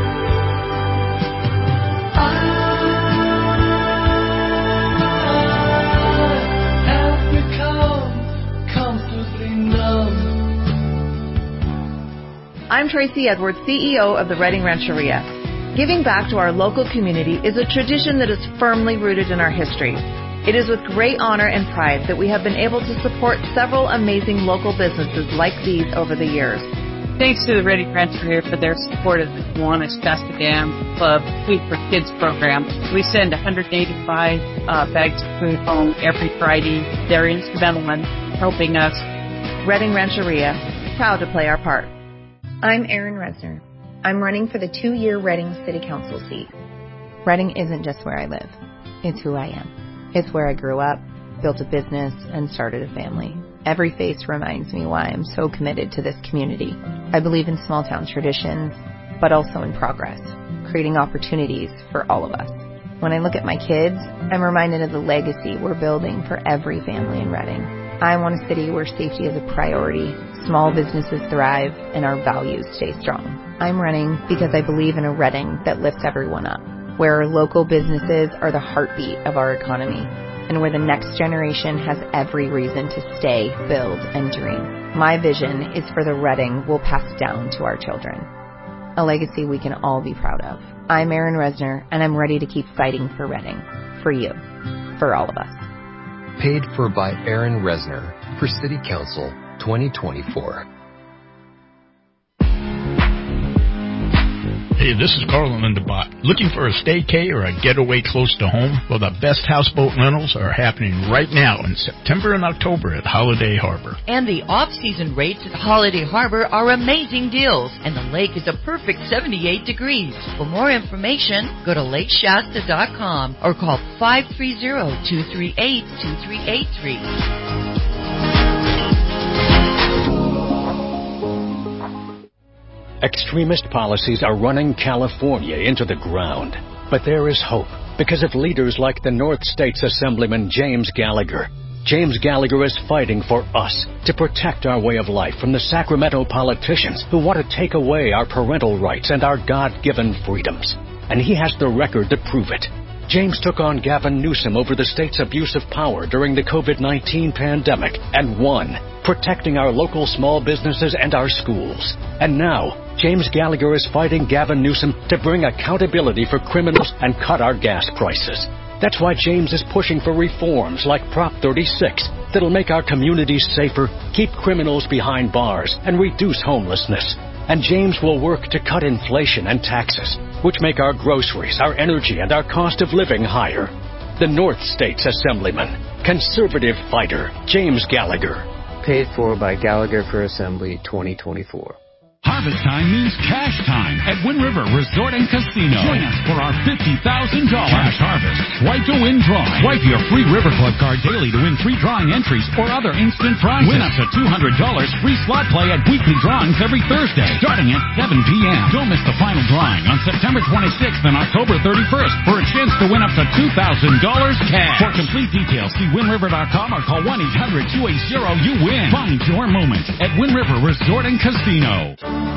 I'm Tracy Edwards, C E O of the Redding Rancheria. Giving back to our local community is a tradition that is firmly rooted in our history. It is with great honor and pride that we have been able to support several amazing local businesses like these over the years. Thanks to the Redding Rancheria for their support of the Kiwanis Shasta Dam Club Food for Kids program. We send one hundred eighty-five uh, bags of food home every Friday. They're instrumental in helping us. Redding Rancheria, proud to play our part. I'm Erin Resner. I'm running for the two-year Redding City Council seat. Redding isn't just where I live. It's who I am. It's where I grew up, built a business, and started a family. Every face reminds me why I'm so committed to this community. I believe in small-town traditions, but also in progress, creating opportunities for all of us. When I look at my kids, I'm reminded of the legacy we're building for every family in Redding. I want a city where safety is a priority, small businesses thrive, and our values stay strong. I'm running because I believe in a Redding that lifts everyone up, where our local businesses are the heartbeat of our economy, and where the next generation has every reason to stay, build, and dream. My vision is for the Redding we'll pass down to our children, a legacy we can all be proud of. I'm Erin Resner, and I'm ready to keep fighting for Redding, for you, for all of us. Paid for by Erin Resner for City Council twenty twenty-four. Hey, this is Carl and Linda Bott. Looking for a staycay or a getaway close to home? Well, the best houseboat rentals are happening right now in September and October at Holiday Harbor. And the off-season rates at Holiday Harbor are amazing deals, and the lake is a perfect seventy-eight degrees. For more information, go to lake shasta dot com or call five three zero, two three eight, two three eight three. Extremist policies are running California into the ground. But there is hope because of leaders like the North States Assemblyman James Gallagher. James Gallagher is fighting for us to protect our way of life from the Sacramento politicians who want to take away our parental rights and our God-given freedoms. And he has the record to prove it. James took on Gavin Newsom over the state's abuse of power during the COVID nineteen pandemic and won, protecting our local small businesses and our schools. And now, James Gallagher is fighting Gavin Newsom to bring accountability for criminals and cut our gas prices. That's why James is pushing for reforms like Prop thirty-six that'll make our communities safer, keep criminals behind bars, and reduce homelessness. And James will work to cut inflation and taxes, which make our groceries, our energy, and our cost of living higher. The North States Assemblyman, conservative fighter, James Gallagher. Paid for by Gallagher for Assembly twenty twenty-four. Harvest time means cash time at Wind River Resort and Casino. Join us for our fifty thousand dollars Cash Harvest Swipe to Win drawing. Swipe your free River Club card daily to win free drawing entries or other instant prizes. Win up to two hundred dollars free slot play at weekly drawings every Thursday, starting at seven p.m. Don't miss the final drawing on September twenty-sixth and October thirty-first for a chance to win up to two thousand dollars cash. For complete details, see wind river dot com or call one eight hundred two eight zero you win. Find your moment at Wind River Resort and Casino.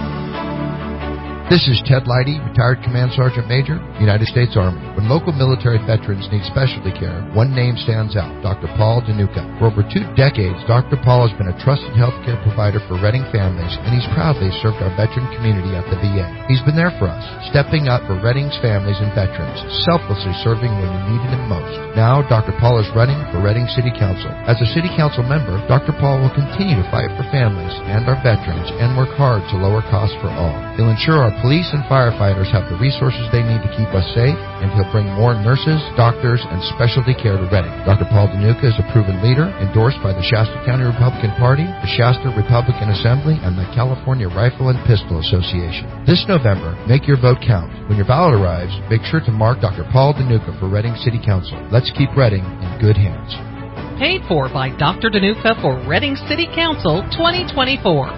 This is Ted Leidy, retired Command Sergeant Major, United States Army. When local military veterans need specialty care, one name stands out, Doctor Paul DeNuca. For over two decades, Doctor Paul has been a trusted healthcare provider for Reading families, and he's proudly served our veteran community at the V A. He's been there for us, stepping up for Reading's families and veterans, selflessly serving when we needed him most. Now, Doctor Paul is running for Reading City Council. As a City Council member, Doctor Paul will continue to fight for families and our veterans and work hard to lower costs for all. He'll ensure our police and firefighters have the resources they need to keep us safe, and he'll bring more nurses, doctors, and specialty care to Reading. Doctor Paul DeNuca is a proven leader, endorsed by the Shasta County Republican Party, the Shasta Republican Assembly, and the California Rifle and Pistol Association. This November, make your vote count. When your ballot arrives, make sure to mark Doctor Paul DeNuca for Reading City Council. Let's keep Reading in good hands. Paid for by Doctor DeNuca for Reading City Council twenty twenty-four.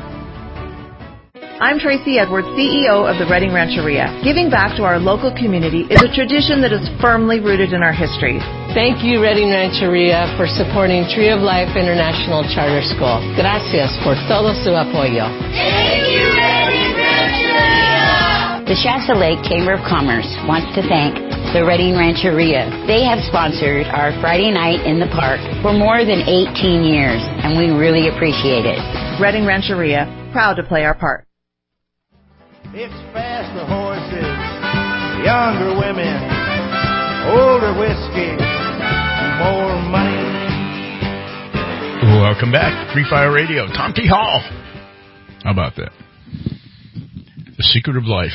I'm Tracy Edwards, C E O of the Reading Rancheria. Giving back to our local community is a tradition that is firmly rooted in our history. Thank you, Reading Rancheria, for supporting Tree of Life International Charter School. Gracias por todo su apoyo. Thank you, Reading Rancheria! The Shasta Lake Chamber of Commerce wants to thank the Reading Rancheria. They have sponsored our Friday night in the park for more than eighteen years, and we really appreciate it. Reading Rancheria, proud to play our part. It's faster horses, younger women, older whiskey, and more money. Welcome back to Free Fire Radio. Tom T. Hall. How about that? The Secret of Life.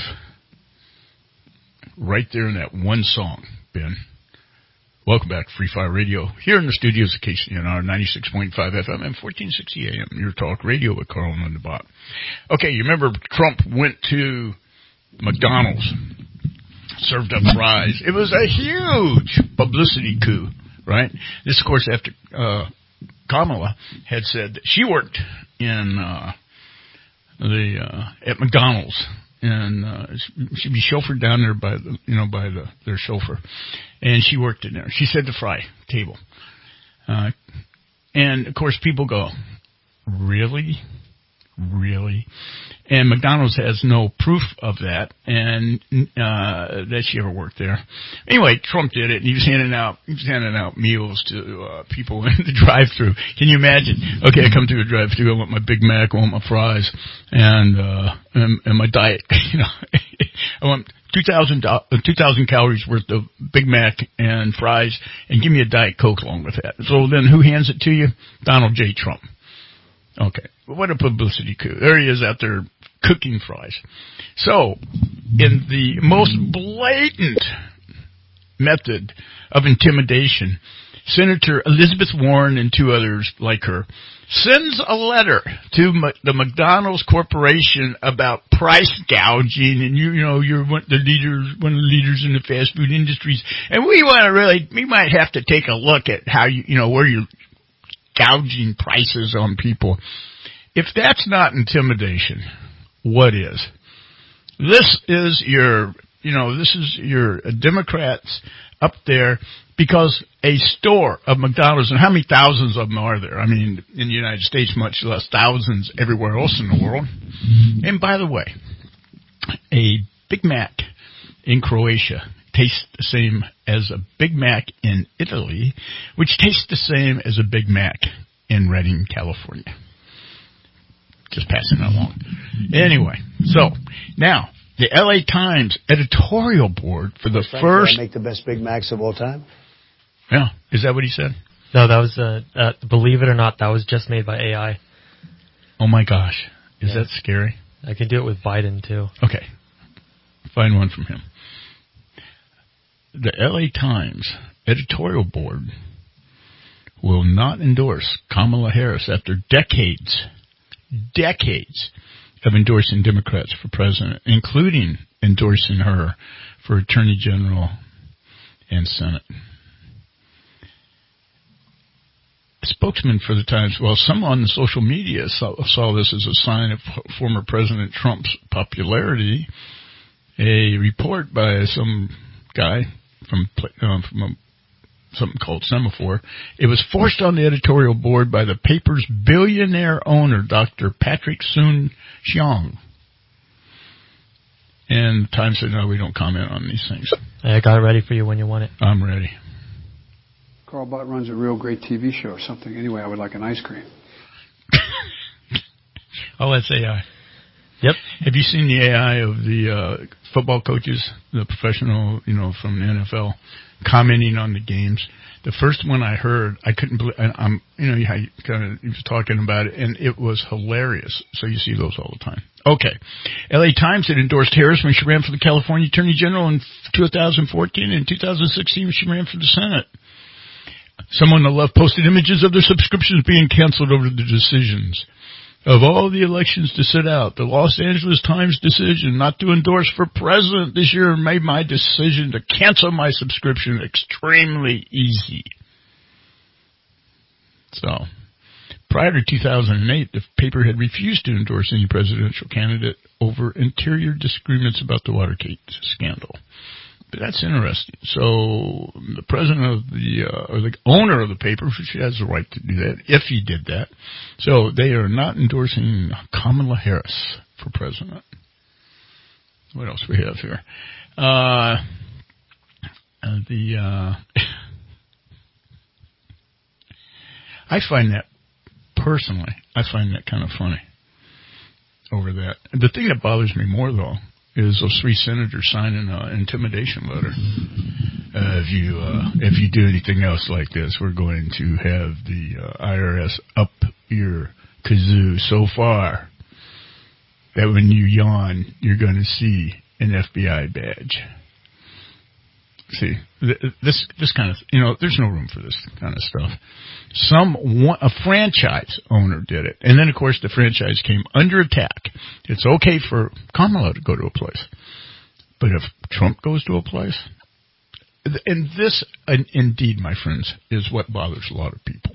Right there in that one song, Ben. Welcome back to Free Fire Radio. Here in the studios of K C N R, ninety-six point five F M and fourteen sixty A M. Your talk radio with Carl and Linda Bott. Okay, you remember Trump went to McDonald's, served up fries. It was a huge publicity coup, right? This, of course, after uh, Kamala had said that she worked in uh, the uh, at McDonald's. And uh, she'd be chauffeured down there by the, you know, by the their chauffeur, and she worked in there. She said the fry table, uh, and of course people go, really, really, and McDonald's has no proof of that, and uh, that she ever worked there. Anyway, Trump did it, and he was handing out he was handing out meals to uh, people in the drive-through. Can you imagine? Okay, I come to a drive-through. I want my Big Mac, I want my fries, and uh, and, and my diet. You know, I want two thousand two thousand calories worth of Big Mac and fries, and give me a Diet Coke along with that. So then, who hands it to you? Donald J. Trump. Okay, what a publicity coup. There he is out there cooking fries. So, in the most blatant method of intimidation, Senator Elizabeth Warren and two others like her sends a letter to the McDonald's Corporation about price gouging, and you, you know, you're one of the leaders, one of the leaders in the fast food industries, and we want to really, we might have to take a look at how you, you know, where you're gouging prices on people. If that's not intimidation, what is? This is your, you know, this is your Democrats up there because a store of McDonald's, and how many thousands of them are there? I mean, in the United States, much less thousands everywhere else in the world. And by the way, a Big Mac in Croatia tastes the same as a Big Mac in Italy, which tastes the same as a Big Mac in Redding, California. Just passing that along. Anyway, so now the L A Times editorial board for the Frankly, first. I make the best Big Macs of all time. Yeah, is that what he said? No, that was uh, uh, believe it or not, that was just made by A I. Oh my gosh, is Yeah. that scary? I can do it with Biden too. Okay, find one from him. The L A Times editorial board will not endorse Kamala Harris after decades, decades of endorsing Democrats for president, including endorsing her for Attorney General and Senate. A spokesman for the Times, well, some on social media saw, saw this as a sign of former President Trump's popularity. A report by some guy from, uh, from a, something called Semaphore. It was forced on the editorial board by the paper's billionaire owner, Doctor Patrick Soon-Shiong. And the Times said, no, we don't comment on these things. I got it ready for you when you want it. I'm ready. Carl Bott runs a real great T V show or something. Anyway, I would like an ice cream. Oh, that's A I. Yep. Have you seen the A I of the uh, football coaches, the professional, you know, from the N F L, commenting on the games? The first one I heard, I couldn't believe. I'm, you know, how you kind of he was talking about it, and it was hilarious. So you see those all the time. Okay, L A Times had endorsed Harris when she ran for the California Attorney General in two thousand fourteen, and in two thousand sixteen when she ran for the Senate. Someone on the left posted images of their subscriptions being canceled over the decisions. Of all the elections to sit out, the Los Angeles Times decision not to endorse for president this year made my decision to cancel my subscription extremely easy. So, prior to two thousand eight, the paper had refused to endorse any presidential candidate over interior disagreements about the Watergate scandal. But that's interesting. So the president of the, uh, or the owner of the paper, which has the right to do that, if he did that. So they are not endorsing Kamala Harris for president. What else we have here? Uh, uh the, uh, I find that, personally, I find that kind of funny over that. The thing that bothers me more, though, is those three senators signing an intimidation letter. Uh, if you uh, if you do anything else like this, we're going to have the uh, I R S up your kazoo so far that when you yawn, you're going to see an F B I badge. See, this this kind of, you know, there's no room for this kind of stuff. Some one, a franchise owner did it, and then of course the franchise came under attack. It's okay for Kamala to go to a place, but if Trump goes to a place, and this, indeed, my friends, is what bothers a lot of people.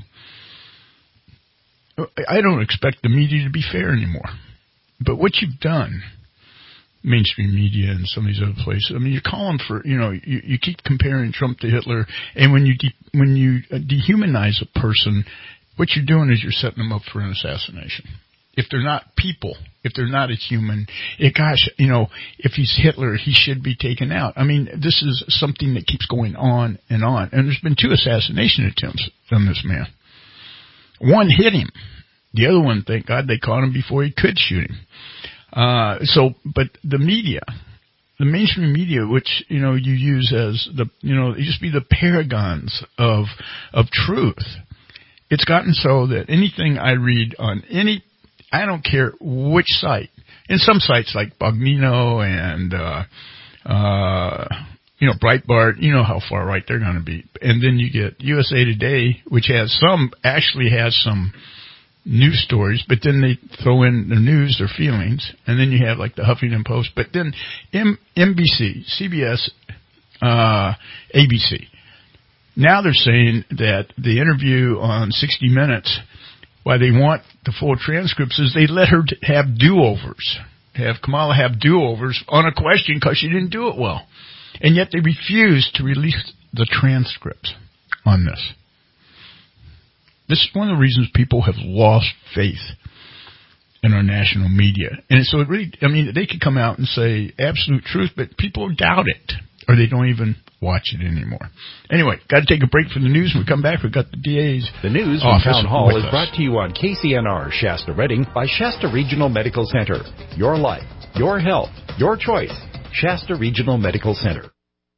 I don't expect the media to be fair anymore, but what you've done, mainstream media and some of these other places, I mean, you're calling for, you know, you, you keep comparing Trump to Hitler, and when you de- when you dehumanize a person, what you're doing is you're setting them up for an assassination. If they're not people, if they're not a human, it, gosh, you know, if he's Hitler, he should be taken out. I mean, this is something that keeps going on and on, and there's been two assassination attempts on this man. One hit him. The other one, thank God, they caught him before he could shoot him. Uh, so, but the media, the mainstream media, which, you know, you use as the, you know, it used to be the paragons of, of truth. It's gotten so that anything I read on any, I don't care which site, in some sites like Bogmino and, uh, uh, you know, Breitbart, you know how far right they're going to be. And then you get U S A Today, which has some, actually has some news stories, but then they throw in the news, their feelings, and then you have like the Huffington Post, but then M- NBC, C B S, uh, A B C. Now they're saying that the interview on sixty minutes, why they want the full transcripts, is they let her t- have do-overs. have Kamala have do-overs on a question because she didn't do it well. And yet they refused to release the transcripts on this. This is one of the reasons people have lost faith in our national media. And so it really, I mean, they could come out and say absolute truth, but people doubt it, or they don't even watch it anymore. Anyway, got to take a break from the news. When we come back, we've got the D A's The news from Town Hall is brought to you on K C N R Shasta Redding by Shasta Regional Medical Center. Your life, your health, your choice. Shasta Regional Medical Center.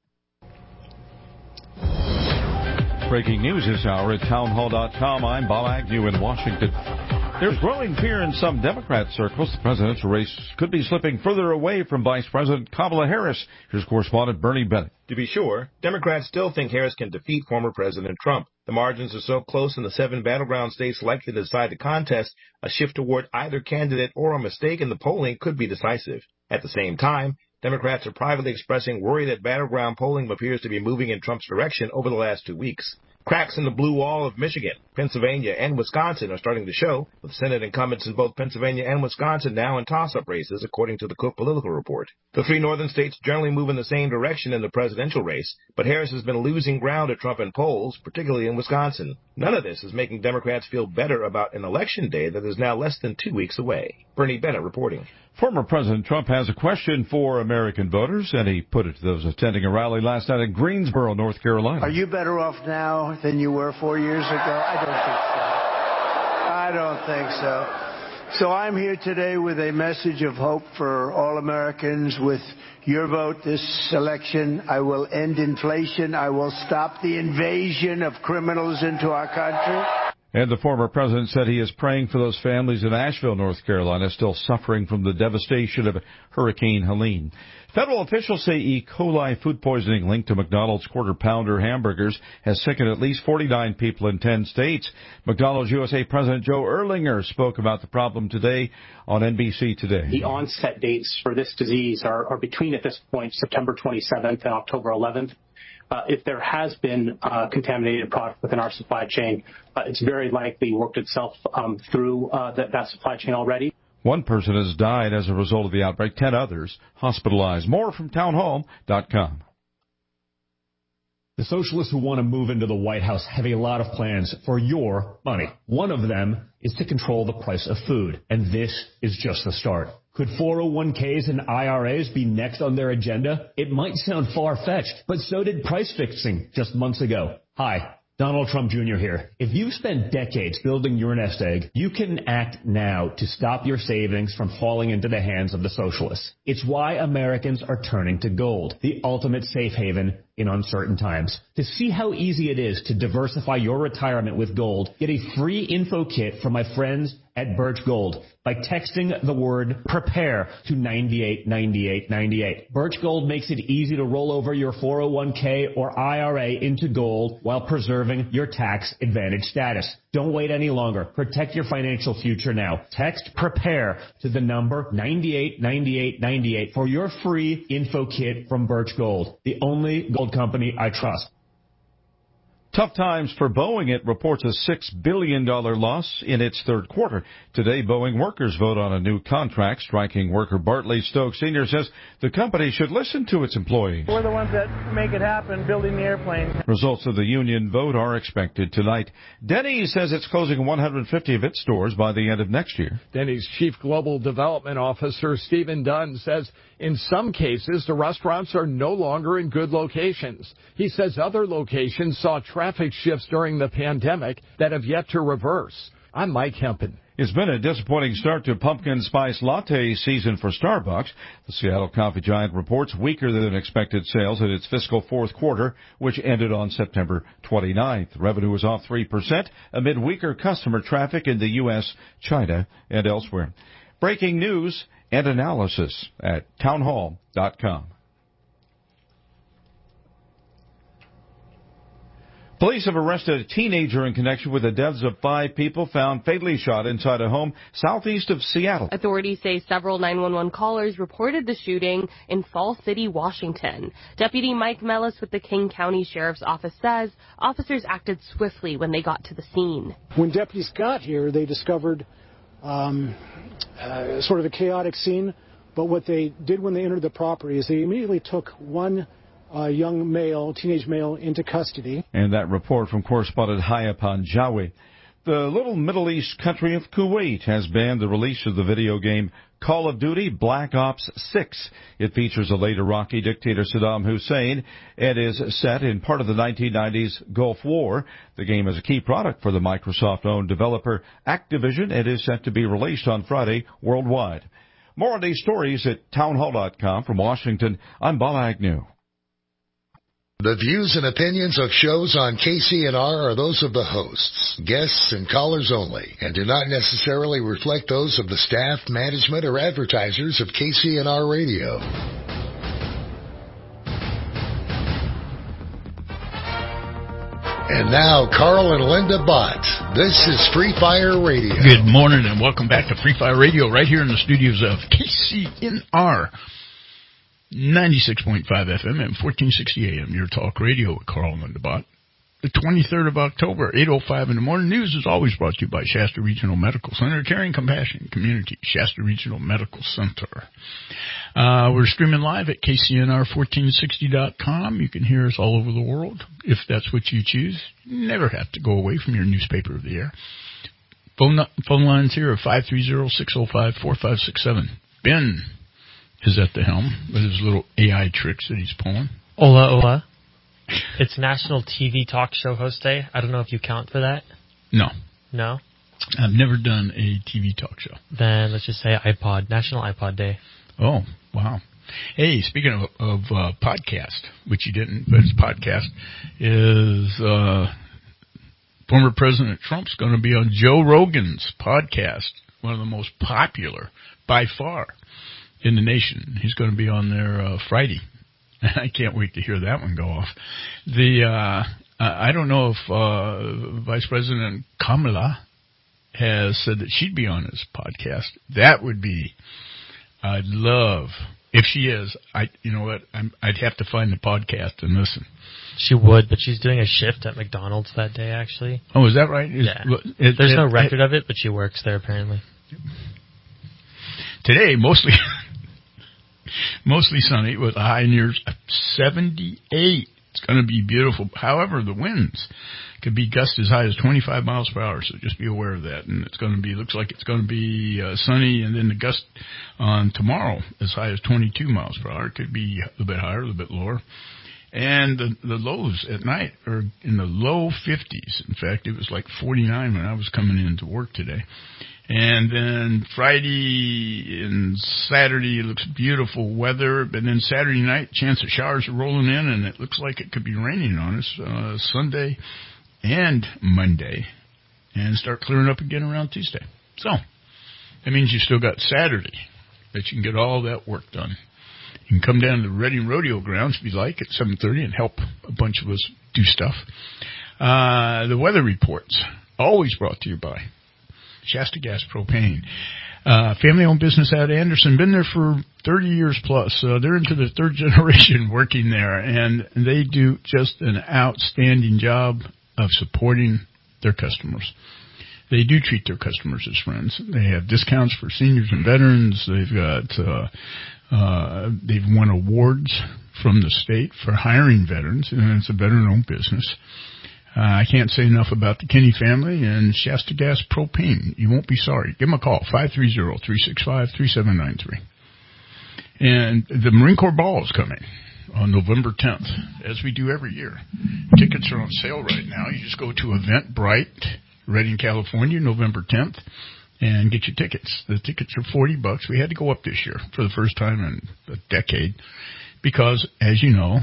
Breaking news this hour at townhall dot com. I'm Bob Agnew in Washington. There's growing fear in some Democrat circles the presidential race could be slipping further away from Vice President Kamala Harris. Here's correspondent Bernie Bennett. To be sure, Democrats still think Harris can defeat former President Trump. The margins are so close in the seven battleground states likely to decide the contest, a shift toward either candidate or a mistake in the polling could be decisive. At the same time, Democrats are privately expressing worry that battleground polling appears to be moving in Trump's direction over the last two weeks. Cracks in the blue wall of Michigan, Pennsylvania, and Wisconsin are starting to show, with Senate incumbents in both Pennsylvania and Wisconsin now in toss-up races, according to the Cook Political Report. The three northern states generally move in the same direction in the presidential race, but Harris has been losing ground to Trump in polls, particularly in Wisconsin. None of this is making Democrats feel better about an election day that is now less than two weeks away. Bernie Bennett reporting. Former President Trump has a question for American voters, and he put it to those attending a rally last night in Greensboro, North Carolina. Are you better off now than you were four years ago? I don't think so. I don't think so. So I'm here today with a message of hope for all Americans. With your vote this election, I will end inflation. I will stop the invasion of criminals into our country. And the former president said he is praying for those families in Asheville, North Carolina, still suffering from the devastation of Hurricane Helene. Federal officials say E. coli food poisoning linked to McDonald's Quarter Pounder hamburgers has sickened at least forty-nine people in ten states. McDonald's U S A President Joe Erlinger spoke about the problem today on N B C Today. The onset dates for this disease are, are between, at this point, September twenty-seventh and October eleventh. Uh, if there has been uh, contaminated product within our supply chain, uh, it's very likely worked itself um, through uh, that, that supply chain already. One person has died as a result of the outbreak, ten others hospitalized. More from townhall dot com. The socialists who want to move into the White House have a lot of plans for your money. One of them is to control the price of food, and this is just the start. Could four oh one k's and I R As be next on their agenda? It might sound far-fetched, but so did price fixing just months ago. Hi, Donald Trump Junior here. If you've spent decades building your nest egg, you can act now to stop your savings from falling into the hands of the socialists. It's why Americans are turning to gold, the ultimate safe haven in uncertain times. To see how easy it is to diversify your retirement with gold, get a free info kit from my friends at Birch Gold by texting the word PREPARE to nine eight nine eight nine eight. Birch Gold makes it easy to roll over your four oh one k or I R A into gold while preserving your tax advantage status. Don't wait any longer. Protect your financial future now. Text PREPARE to the number nine eight nine eight nine eight for your free info kit from Birch Gold, the only gold company I trust. Tough times for Boeing. It reports a six billion dollars loss in its third quarter. Today, Boeing workers vote on a new contract. Striking worker Bartley Stokes Senior says the company should listen to its employees. We're the ones that make it happen, building the airplane. Results of the union vote are expected tonight. Denny's says it's closing one hundred fifty of its stores by the end of next year. Denny's Chief Global Development Officer Stephen Dunn says in some cases the restaurants are no longer in good locations. He says other locations saw traffic shifts during the pandemic that have yet to reverse. I'm Mike Hempen. It's been a disappointing start to pumpkin spice latte season for Starbucks. The Seattle coffee giant reports weaker than expected sales in its fiscal fourth quarter, which ended on September twenty-ninth. Revenue was off three percent amid weaker customer traffic in the U S, China, and elsewhere. Breaking news and analysis at townhall dot com. Police have arrested a teenager in connection with the deaths of five people found fatally shot inside a home southeast of Seattle. Authorities say several nine one one callers reported the shooting in Fall City, Washington. Deputy Mike Mellis with the King County Sheriff's Office says officers acted swiftly when they got to the scene. When deputies got here, they discovered um, uh, sort of a chaotic scene. But what they did when they entered the property is they immediately took one uh, young male, teenage male, into custody. And that report from correspondent Haya Panjawi. The little Middle East country of Kuwait has banned the release of the video game Call of Duty Black Ops six. It features the late Iraqi dictator Saddam Hussein and is set in part of the nineteen nineties Gulf War. The game is a key product for the Microsoft-owned developer Activision and is set to be released on Friday worldwide. More on these stories at townhall dot com. From Washington, I'm Bob Agnew. The views and opinions of shows on K C N R are those of the hosts, guests, and callers only, and do not necessarily reflect those of the staff, management, or advertisers of K C N R Radio. And now, Carl and Linda Bott. This is Free Fire Radio. Good morning and welcome back to Free Fire Radio right here in the studios of K C N R. ninety-six point five F M and fourteen sixty A M, your talk radio with Carl and Linda Bott. The twenty-third of October, eight oh five in the morning. News is always brought to you by Shasta Regional Medical Center, caring compassion, community, Shasta Regional Medical Center. Uh, we're streaming live at K C N R fourteen sixty dot com. You can hear us all over the world if that's what you choose. You never have to go away from your newspaper of the air. Phone, phone lines here are five three zero, six oh five, four five six seven. Ben is at the helm with his little A I tricks that he's pulling. Hola, hola. It's National T V Talk Show Host Day. I don't know if you count for that. No. No? I've never done a T V talk show. Then let's just say iPod, National iPod Day. Oh, wow. Hey, speaking of, of uh, podcast, which you didn't, but it's podcast, is uh, former President Trump's going to be on Joe Rogan's podcast, one of the most popular by far in the nation. He's going to be on there uh, Friday. I can't wait to hear that one go off. The uh, I don't know if uh, Vice President Kamala has said that she'd be on his podcast. That would be, I'd love, if she is, I you know what, I'm, I'd have to find the podcast and listen. She would, but she's doing a shift at McDonald's that day, actually. Oh, is that right? Is, yeah. It, There's it, no record it, of it, but she works there apparently. Today, mostly mostly sunny with a high near seventy-eight. It's going to be beautiful. However, the winds could be gusts as high as twenty-five miles per hour, so just be aware of that. And it's going to be, looks like it's going to be uh, sunny, and then the gust on tomorrow as high as twenty-two miles per hour. It could be a little bit higher, a little bit lower. And the, the lows at night are in the low fifties. In fact, it was like forty-nine when I was coming in to work today. And then Friday and Saturday, it looks beautiful weather. But then Saturday night, chance of showers are rolling in, and it looks like it could be raining on us uh, Sunday and Monday, and start clearing up again around Tuesday. So that means you still got Saturday that you can get all that work done. You can come down to the Reading Rodeo Grounds if you like at seven thirty and help a bunch of us do stuff. Uh, the weather reports, always brought to you by Shasta Gas Propane. Uh, family-owned business out of Anderson, been there for thirty years plus. Uh, they're into their third generation working there, and they do just an outstanding job of supporting their customers. They do treat their customers as friends. They have discounts for seniors and veterans. They've got, uh, uh, they've won awards from the state for hiring veterans, and it's a veteran-owned business. Uh, I can't say enough about the Kinney family and Shasta Gas Propane. You won't be sorry. Give them a call, five three zero, three six five, three seven nine three. And the Marine Corps Ball is coming on November tenth, as we do every year. Tickets are on sale right now. You just go to Eventbrite, Redding, California, November tenth, and get your tickets. The tickets are forty bucks. We had to go up this year for the first time in a decade because, as you know,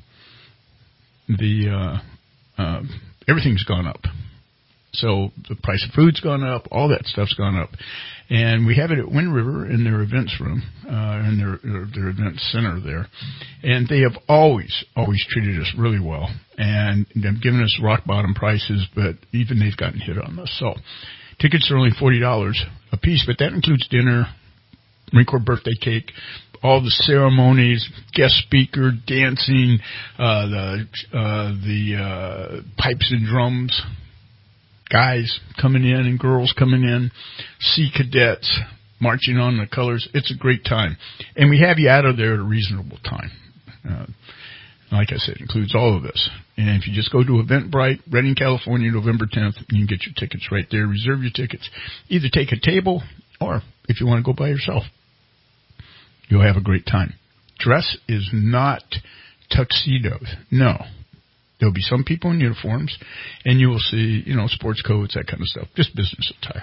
the uh, uh, everything's gone up. So the price of food's gone up, all that stuff's gone up. And we have it at Wind River in their events room, uh, in their, their, their event center there. And they have always, always treated us really well. And they've given us rock bottom prices, but even they've gotten hit on us. So tickets are only forty dollars a piece, but that includes dinner, Marine Corps birthday cake, all the ceremonies, guest speaker, dancing, uh, the, uh, the, uh, pipes and drums, guys coming in and girls coming in, sea cadets, marching on the colors. It's a great time. And we have you out of there at a reasonable time. Uh, like I said, it includes all of this. And if you just go to Eventbrite, Redding, California, November tenth, you can get your tickets right there. Reserve your tickets. Either take a table or if you want to go by yourself, you'll have a great time. Dress is not tuxedos. No. There'll be some people in uniforms, and you will see, you know, sports coats, that kind of stuff. Just business attire.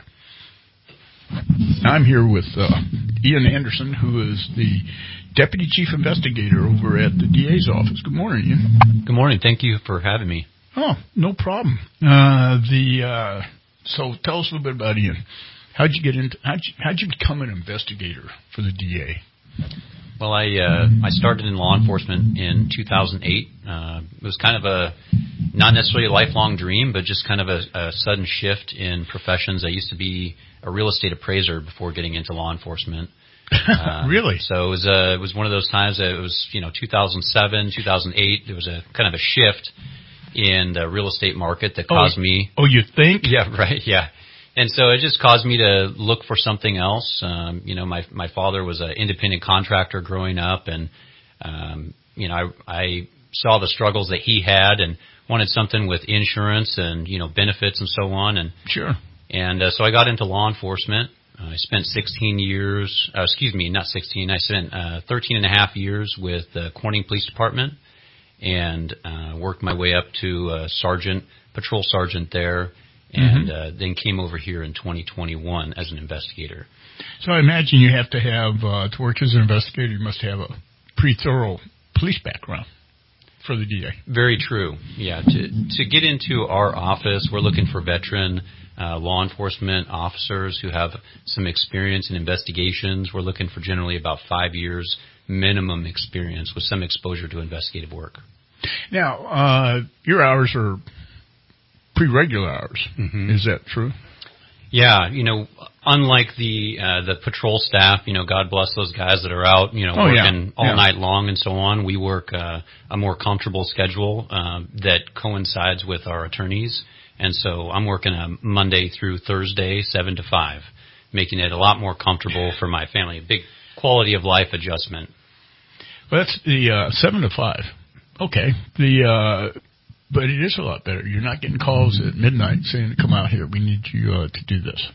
I'm here with uh, Ian Anderson, who is the Deputy Chief Investigator over at the D A's office. Good morning, Ian. Good morning. Thank you for having me. Oh, no problem. Uh, the uh, so tell us a little bit about Ian. How'd you get into? How'd you, how'd you become an investigator for the D A? Well, I uh, I started in law enforcement in two thousand eight. Uh, it was kind of a not necessarily a lifelong dream, but just kind of a, a sudden shift in professions. I used to be a real estate appraiser before getting into law enforcement. Uh, really? So it was a, it was one of those times that it was, you know, two thousand seven, two thousand eight. There was a kind of a shift in the real estate market that caused oh, me. Oh, you think? Yeah, right. Yeah. And so it just caused me to look for something else. Um, you know, my my father was an independent contractor growing up, and um, you know, I, I saw the struggles that he had, and wanted something with insurance and you know benefits and so on. And sure. And uh, so I got into law enforcement. Uh, I spent sixteen years. Uh, excuse me, not sixteen. I spent uh, thirteen and a half years with the Corning Police Department, and uh, worked my way up to uh, sergeant, patrol sergeant there. And uh, then came over here in twenty twenty-one as an investigator. So I imagine you have to have, uh, to work as an investigator, you must have a pretty thorough police background for the D A. Very true. Yeah. To to get into our office, we're looking for veteran uh, law enforcement officers who have some experience in investigations. We're looking for generally about five years minimum experience with some exposure to investigative work. Now, uh, your hours are pretty regular hours. Mm-hmm. Is that true? Yeah, you know, unlike the uh, the patrol staff, you know, God bless those guys that are out, you know, oh, working yeah. all yeah. night long and so on. We work uh, a more comfortable schedule uh, that coincides with our attorneys, and so I'm working a Monday through Thursday, seven to five, making it a lot more comfortable for my family. A big quality of life adjustment. Well, that's the uh, seven to five. Okay. The uh, But it is a lot better. You're not getting calls at midnight saying, come out here, we need you uh, to do this.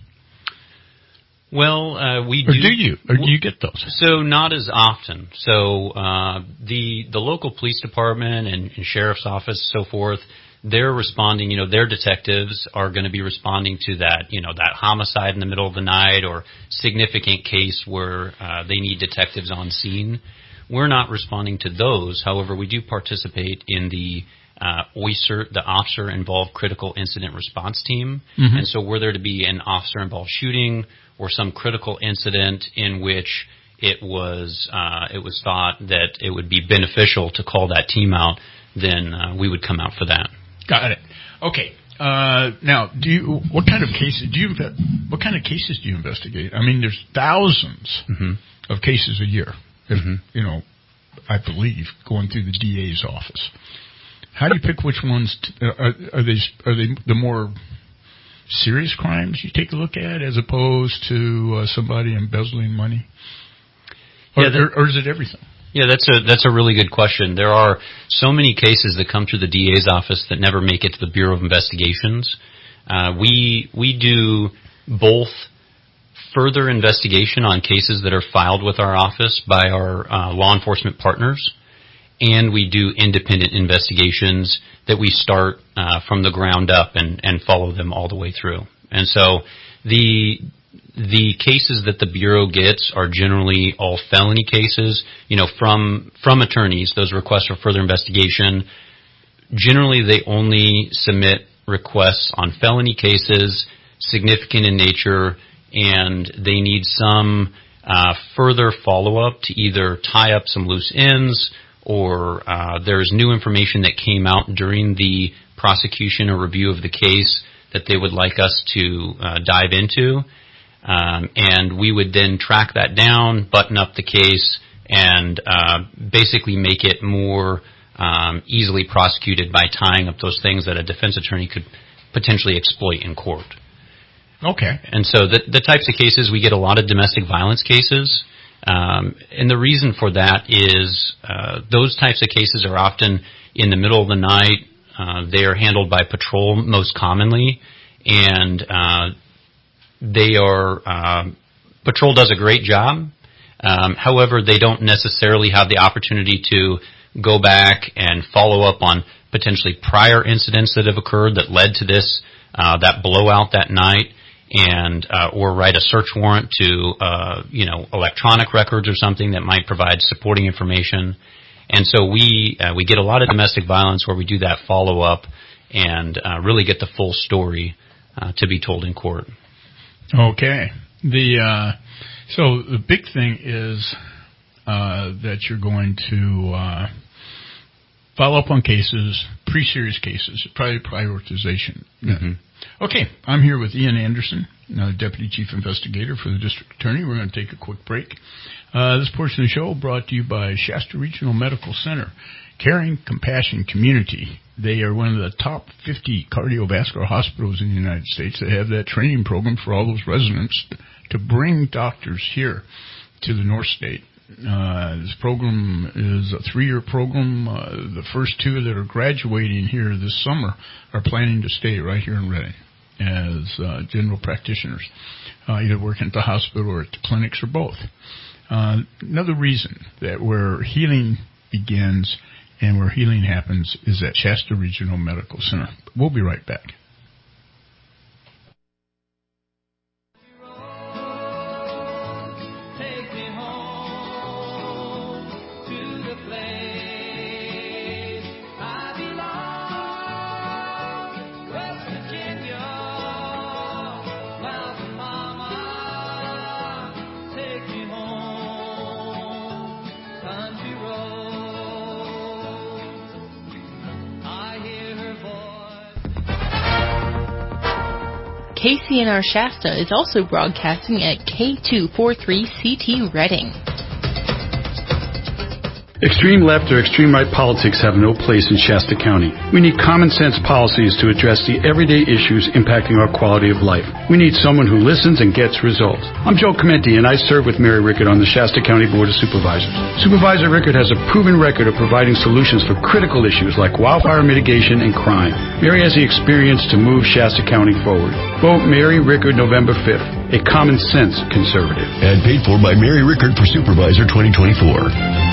Well, uh, we or do. do you? Or do you get those? So not as often. So uh, the the local police department and, and sheriff's office, so forth, they're responding, you know, their detectives are going to be responding to that, you know, that homicide in the middle of the night or significant case where uh, they need detectives on scene. We're not responding to those. However, we do participate in the Uh, O I S R, the Officer Involved Critical Incident Response Team. Mm-hmm. And so were there to be an officer-involved shooting or some critical incident in which it was uh, it was thought that it would be beneficial to call that team out, then uh, we would come out for that. Got it. Okay. Uh, now, do you what kind of cases do you what kind of cases do you investigate? I mean, there's thousands mm-hmm. of cases a year. If, mm-hmm. You know, I believe going through the D A's office. How do you pick which ones? To, are, are they are they the more serious crimes you take a look at, as opposed to uh, somebody embezzling money? Or, yeah, that, or, or is it everything? Yeah, that's a that's a really good question. There are so many cases that come through the D A's office that never make it to the Bureau of Investigations. Uh, we we do both further investigation on cases that are filed with our office by our uh, law enforcement partners. And we do independent investigations that we start uh, from the ground up and, and follow them all the way through. And so the the cases that the Bureau gets are generally all felony cases, you know, from from attorneys, those requests for further investigation. Generally, they only submit requests on felony cases, significant in nature, and they need some uh, further follow-up to either tie up some loose ends, or uh, there's new information that came out during the prosecution or review of the case that they would like us to uh, dive into. Um, and we would then track that down, button up the case, and uh, basically make it more um, easily prosecuted by tying up those things that a defense attorney could potentially exploit in court. Okay. And so the, the types of cases, we get a lot of domestic violence cases. Um, and the reason for that is uh, those types of cases are often in the middle of the night. Uh, they are handled by patrol most commonly. And uh, they are, uh, patrol does a great job. Um, however, they don't necessarily have the opportunity to go back and follow up on potentially prior incidents that have occurred that led to this, uh, that blowout that night, and uh, or write a search warrant to, uh, you know, electronic records or something that might provide supporting information. And so we uh, we get a lot of domestic violence where we do that follow up and uh, really get the full story uh, to be told in court. Okay. The uh, so the big thing is uh, that you're going to uh, follow up on cases, pre-serious cases, probably prioritization. Mm-hmm. Okay, I'm here with Ian Anderson, uh, Deputy Chief Investigator for the District Attorney. We're going to take a quick break. Uh, this portion of the show brought to you by Shasta Regional Medical Center, Caring Compassion Community. They are one of the top fifty cardiovascular hospitals in the United States. They have that training program for all those residents to bring doctors here to the North State. Uh, this program is a three-year program. Uh, the first two that are graduating here this summer are planning to stay right here in Redding as uh, general practitioners, uh, either working at the hospital or at the clinics or both. Uh, another reason that where healing begins and where healing happens is at Shasta Regional Medical Center. We'll be right back. K C N R Shasta is also broadcasting at K two forty-three C T Redding. Extreme left or extreme right politics have no place in Shasta County. We need common sense policies to address the everyday issues impacting our quality of life. We need someone who listens and gets results. I'm Joe Clementi, and I serve with Mary Rickard on the Shasta County Board of Supervisors. Supervisor Rickard has a proven record of providing solutions for critical issues like wildfire mitigation and crime. Mary has the experience to move Shasta County forward. Vote Mary Rickard November fifth, a common sense conservative. And paid for by Mary Rickard for Supervisor twenty twenty-four.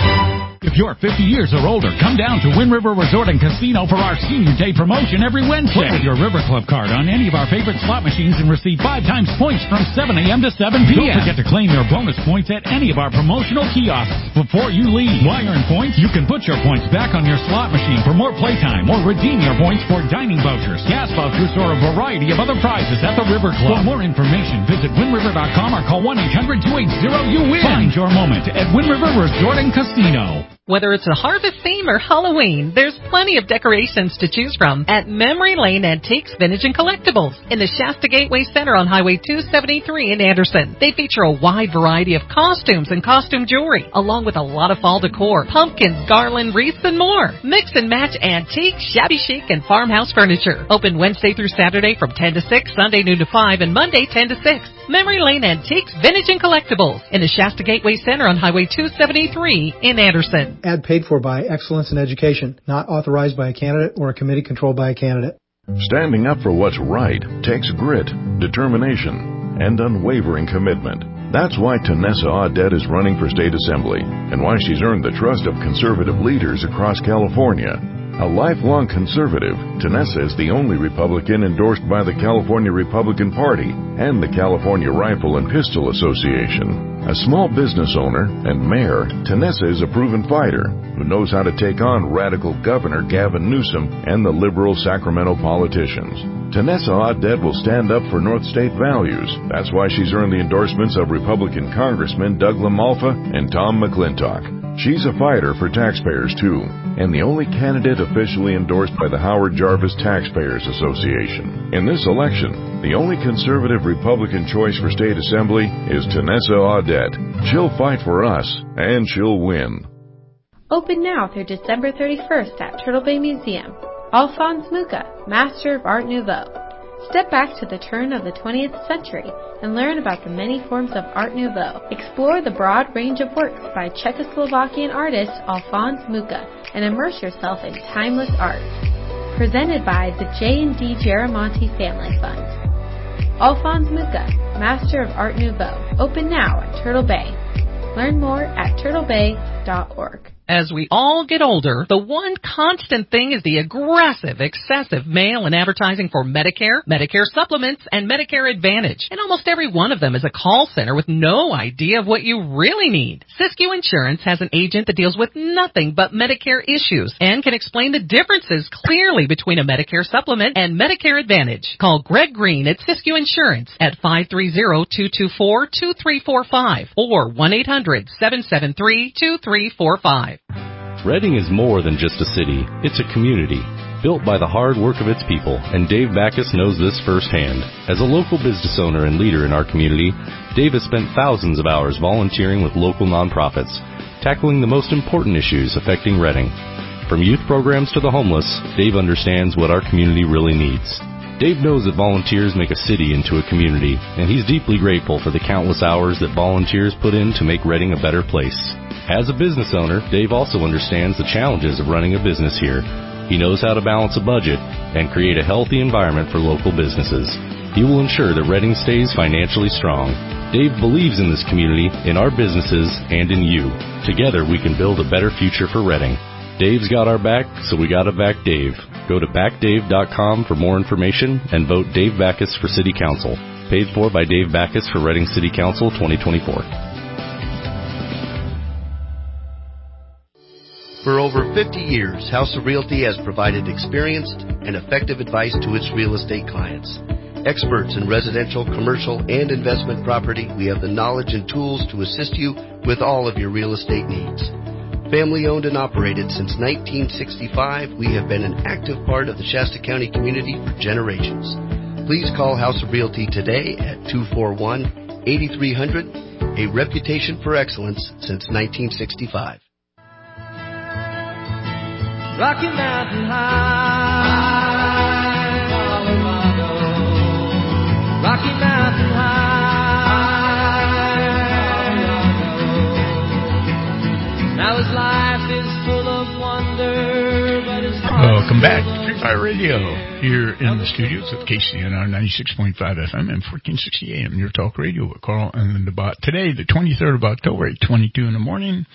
If you're fifty years or older, come down to Wind River Resort and Casino for our Senior Day promotion every Wednesday. Play with your River Club card on any of our favorite slot machines and receive five times points from seven a.m. to seven p.m. Don't forget to claim your bonus points at any of our promotional kiosks before you leave. While you're in points, you can put your points back on your slot machine for more playtime or redeem your points for dining vouchers, gas vouchers, or a variety of other prizes at the River Club. For more information, visit wind river dot com or call one eight hundred two eight zero you win. Find your moment at Wind River Resort and Casino. Whether it's a harvest theme or Halloween, there's plenty of decorations to choose from at Memory Lane Antiques, Vintage, and Collectibles in the Shasta Gateway Center on Highway two seventy-three in Anderson. They feature a wide variety of costumes and costume jewelry, along with a lot of fall decor, pumpkins, garland, wreaths, and more. Mix and match antique, shabby chic, and farmhouse furniture. Open Wednesday through Saturday from ten to six, Sunday noon to five, and Monday ten to six. Memory Lane Antiques, Vintage, and Collectibles in the Shasta Gateway Center on Highway two seventy-three in Anderson. Ad paid for by Excellence in Education, not authorized by a candidate or a committee controlled by a candidate. Standing up for what's right takes grit, determination, and unwavering commitment. That's why Tanessa Audet is running for state assembly and why she's earned the trust of conservative leaders across California. A lifelong conservative, Tanessa is the only Republican endorsed by the California Republican Party and the California Rifle and Pistol Association. A small business owner and mayor, Tanessa is a proven fighter who knows how to take on radical Governor Gavin Newsom and the liberal Sacramento politicians. Tanessa Audet will stand up for North State values. That's why she's earned the endorsements of Republican Congressmen Doug LaMalfa and Tom McClintock. She's a fighter for taxpayers, too, and the only candidate officially endorsed by the Howard Jarvis Taxpayers Association. In this election, the only conservative Republican choice for state assembly is Tanessa Audet. She'll fight for us, and she'll win. Open now through December thirty-first at Turtle Bay Museum. Alphonse Mucha, Master of Art Nouveau. Step back to the turn of the twentieth century and learn about the many forms of Art Nouveau. Explore the broad range of works by Czechoslovakian artist Alphonse Mucha and immerse yourself in timeless art. Presented by the J and D Giramonti Family Fund. Alphonse Mucha, Master of Art Nouveau, open now at Turtle Bay. Learn more at turtle bay dot org. As we all get older, the one constant thing is the aggressive, excessive mail and advertising for Medicare, Medicare supplements, and Medicare Advantage. And almost every one of them is a call center with no idea of what you really need. Siskiyou Insurance has an agent that deals with nothing but Medicare issues and can explain the differences clearly between a Medicare supplement and Medicare Advantage. Call Greg Green at Siskiyou Insurance at five three zero, two two four, two three four five or one eight hundred, seven seven three, two three four five. Reading is more than just a city. It's a community, built by the hard work of its people, and Dave Backus knows this firsthand. As a local business owner and leader in our community, Dave has spent thousands of hours volunteering with local nonprofits, tackling the most important issues affecting Reading. From youth programs to the homeless, Dave understands what our community really needs. Dave knows that volunteers make a city into a community, and he's deeply grateful for the countless hours that volunteers put in to make Reading a better place. As a business owner, Dave also understands the challenges of running a business here. He knows how to balance a budget and create a healthy environment for local businesses. He will ensure that Reading stays financially strong. Dave believes in this community, in our businesses, and in you. Together, we can build a better future for Reading. Dave's got our back, so we gotta back Dave. Go to back dave dot com for more information and vote Dave Backus for City Council. Paid for by Dave Backus for Reading City Council twenty twenty-four. For over fifty years, House of Realty has provided experienced and effective advice to its real estate clients. Experts in residential, commercial, and investment property, we have the knowledge and tools to assist you with all of your real estate needs. Family owned and operated since nineteen sixty-five, we have been an active part of the Shasta County community for generations. Please call House of Realty today at two four one, eight three zero zero, a reputation for excellence since nineteen sixty-five. Rocky Mountain High, Colorado. Rocky Mountain High, Colorado. Now his life is full of wonder, but his heart. Welcome back to Free Fire Radio here in the studios of K C N R ninety-six point five F M and fourteen sixty A M. Your talk radio with Carl and the Bot. Today, the twenty-third of October, eight twenty-two in the morning.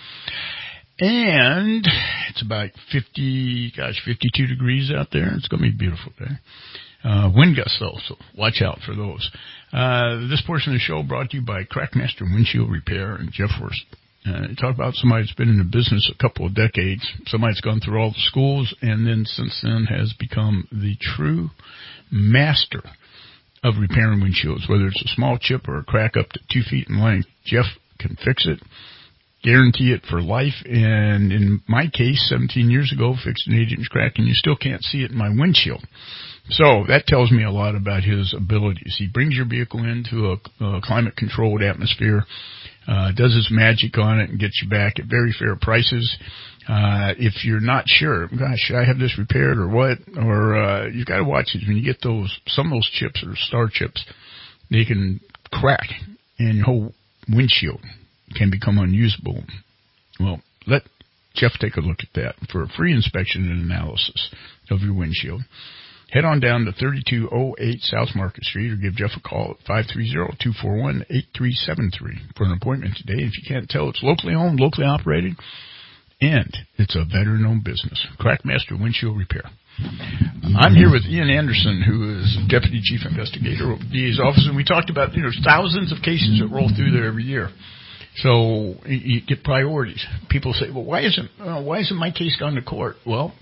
And it's about fifty, gosh, fifty-two degrees out there. It's going to be a beautiful day. Uh, wind gusts, though, so watch out for those. Uh, this portion of the show brought to you by Crackmaster Windshield Repair and Jeff Hurst. Uh, talk about somebody that's been in the business a couple of decades, somebody that's gone through all the schools, and then since then has become the true master of repairing windshields, whether it's a small chip or a crack up to two feet in length. Jeff can fix it. Guarantee it for life, and in my case, seventeen years ago, fixed an eight-inch crack, and you still can't see it in my windshield. So that tells me a lot about his abilities. He brings your vehicle into a, a climate-controlled atmosphere, uh, does his magic on it, and gets you back at very fair prices. Uh, if you're not sure, gosh, should I have this repaired or what? Or uh, you've got to watch it. When you get those, some of those chips are star chips, they can crack, and your whole windshield can become unusable. Well, let Jeff take a look at that for a free inspection and analysis of your windshield. Head on down to thirty-two oh eight South Market Street or give Jeff a call at five three zero, two four one, eight three seven three for an appointment today. If you can't tell, it's locally owned, locally operated, and it's a veteran-owned business. Crackmaster Windshield Repair. I'm here with Ian Anderson, who is Deputy Chief Investigator of the D A's office, and we talked about, you know, thousands of cases that roll through there every year. So you get priorities. People say, well, why isn't uh, why isn't my case gone to court? Well,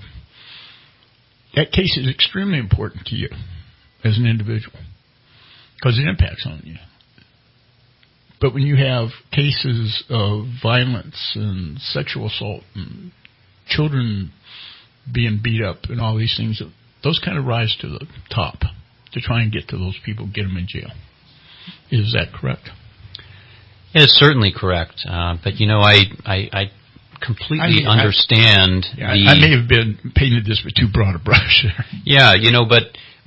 that case is extremely important to you as an individual because it impacts on you. But when you have cases of violence and sexual assault and children being beat up and all these things, those kind of rise to the top to try and get to those people, get them in jail. Is that correct? It is certainly correct, uh, but you know, I I, I completely I mean, understand. I, yeah, the, I may have been painted this with too broad a brush. Yeah, you know, but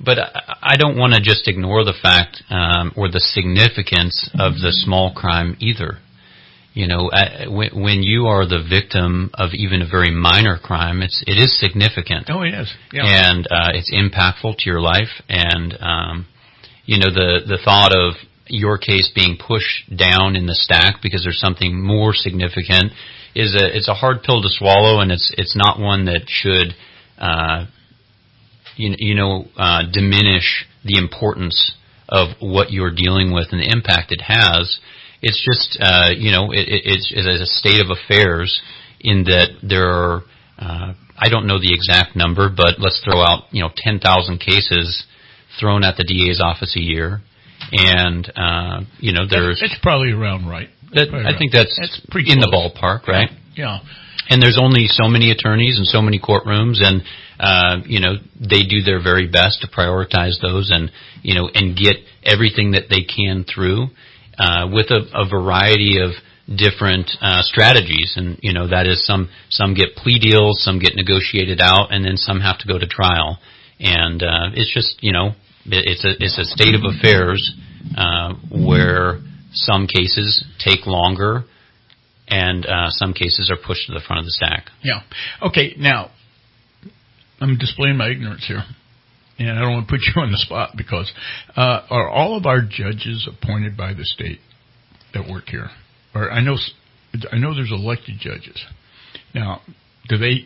but I, I don't want to just ignore the fact um, or the significance of the small crime either. You know, uh, when, when you are the victim of even a very minor crime, it's it is significant. Oh, it is. Yeah. And uh, it's impactful to your life. And um, you know, the the thought of your case being pushed down in the stack because there's something more significant is a it's a hard pill to swallow, and it's it's not one that should uh, you you know uh, diminish the importance of what you're dealing with and the impact it has. It's just, uh, you know, it, it, it's, it's a state of affairs in that there are, uh, I don't know the exact number, but let's throw out, you know, ten thousand cases thrown at the D A's office a year. And, uh, you know, there's... It's probably around right. That, probably I right. think that's, that's in the ballpark, right? Yeah. And there's only so many attorneys and so many courtrooms, and, uh, you know, they do their very best to prioritize those and, you know, and get everything that they can through. Uh, with a, a variety of different uh, strategies, and you know that is some some get plea deals, some get negotiated out, and then some have to go to trial. And uh, it's just you know it, it's a it's a state of affairs uh, where some cases take longer, and uh, some cases are pushed to the front of the stack. Yeah. Okay. Now I'm displaying my ignorance here. And I don't want to put you on the spot because uh, are all of our judges appointed by the state that work here? Or I know I know there's elected judges. Now, do they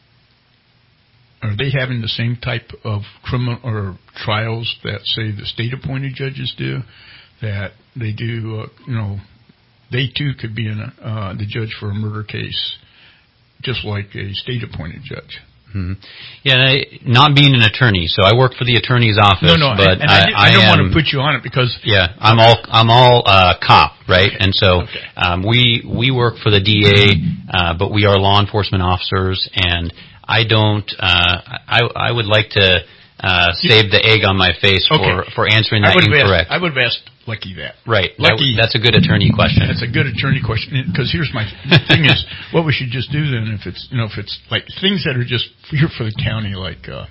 are they having the same type of criminal or trials that say the state appointed judges do? That they do, uh, you know, they too could be in a, uh, the judge for a murder case, just like a state appointed judge. Mm-hmm. Yeah, I, not being an attorney, so I work for the attorney's office. No, no, but and, and I, I, I don't am, want to put you on it because yeah, I'm all I'm all uh, cop, right? Okay. And so okay. um, we we work for the D A, uh, but we are law enforcement officers, and I don't. Uh, I I would like to uh, save the egg on my face okay. for for answering that I would incorrect. Asked, I would have asked Lucky that. Right, Lucky. That, that's a good attorney question. That's a good attorney question because here's my thing is what we should just do then if it's you know if it's like things that are just here for the county like uh,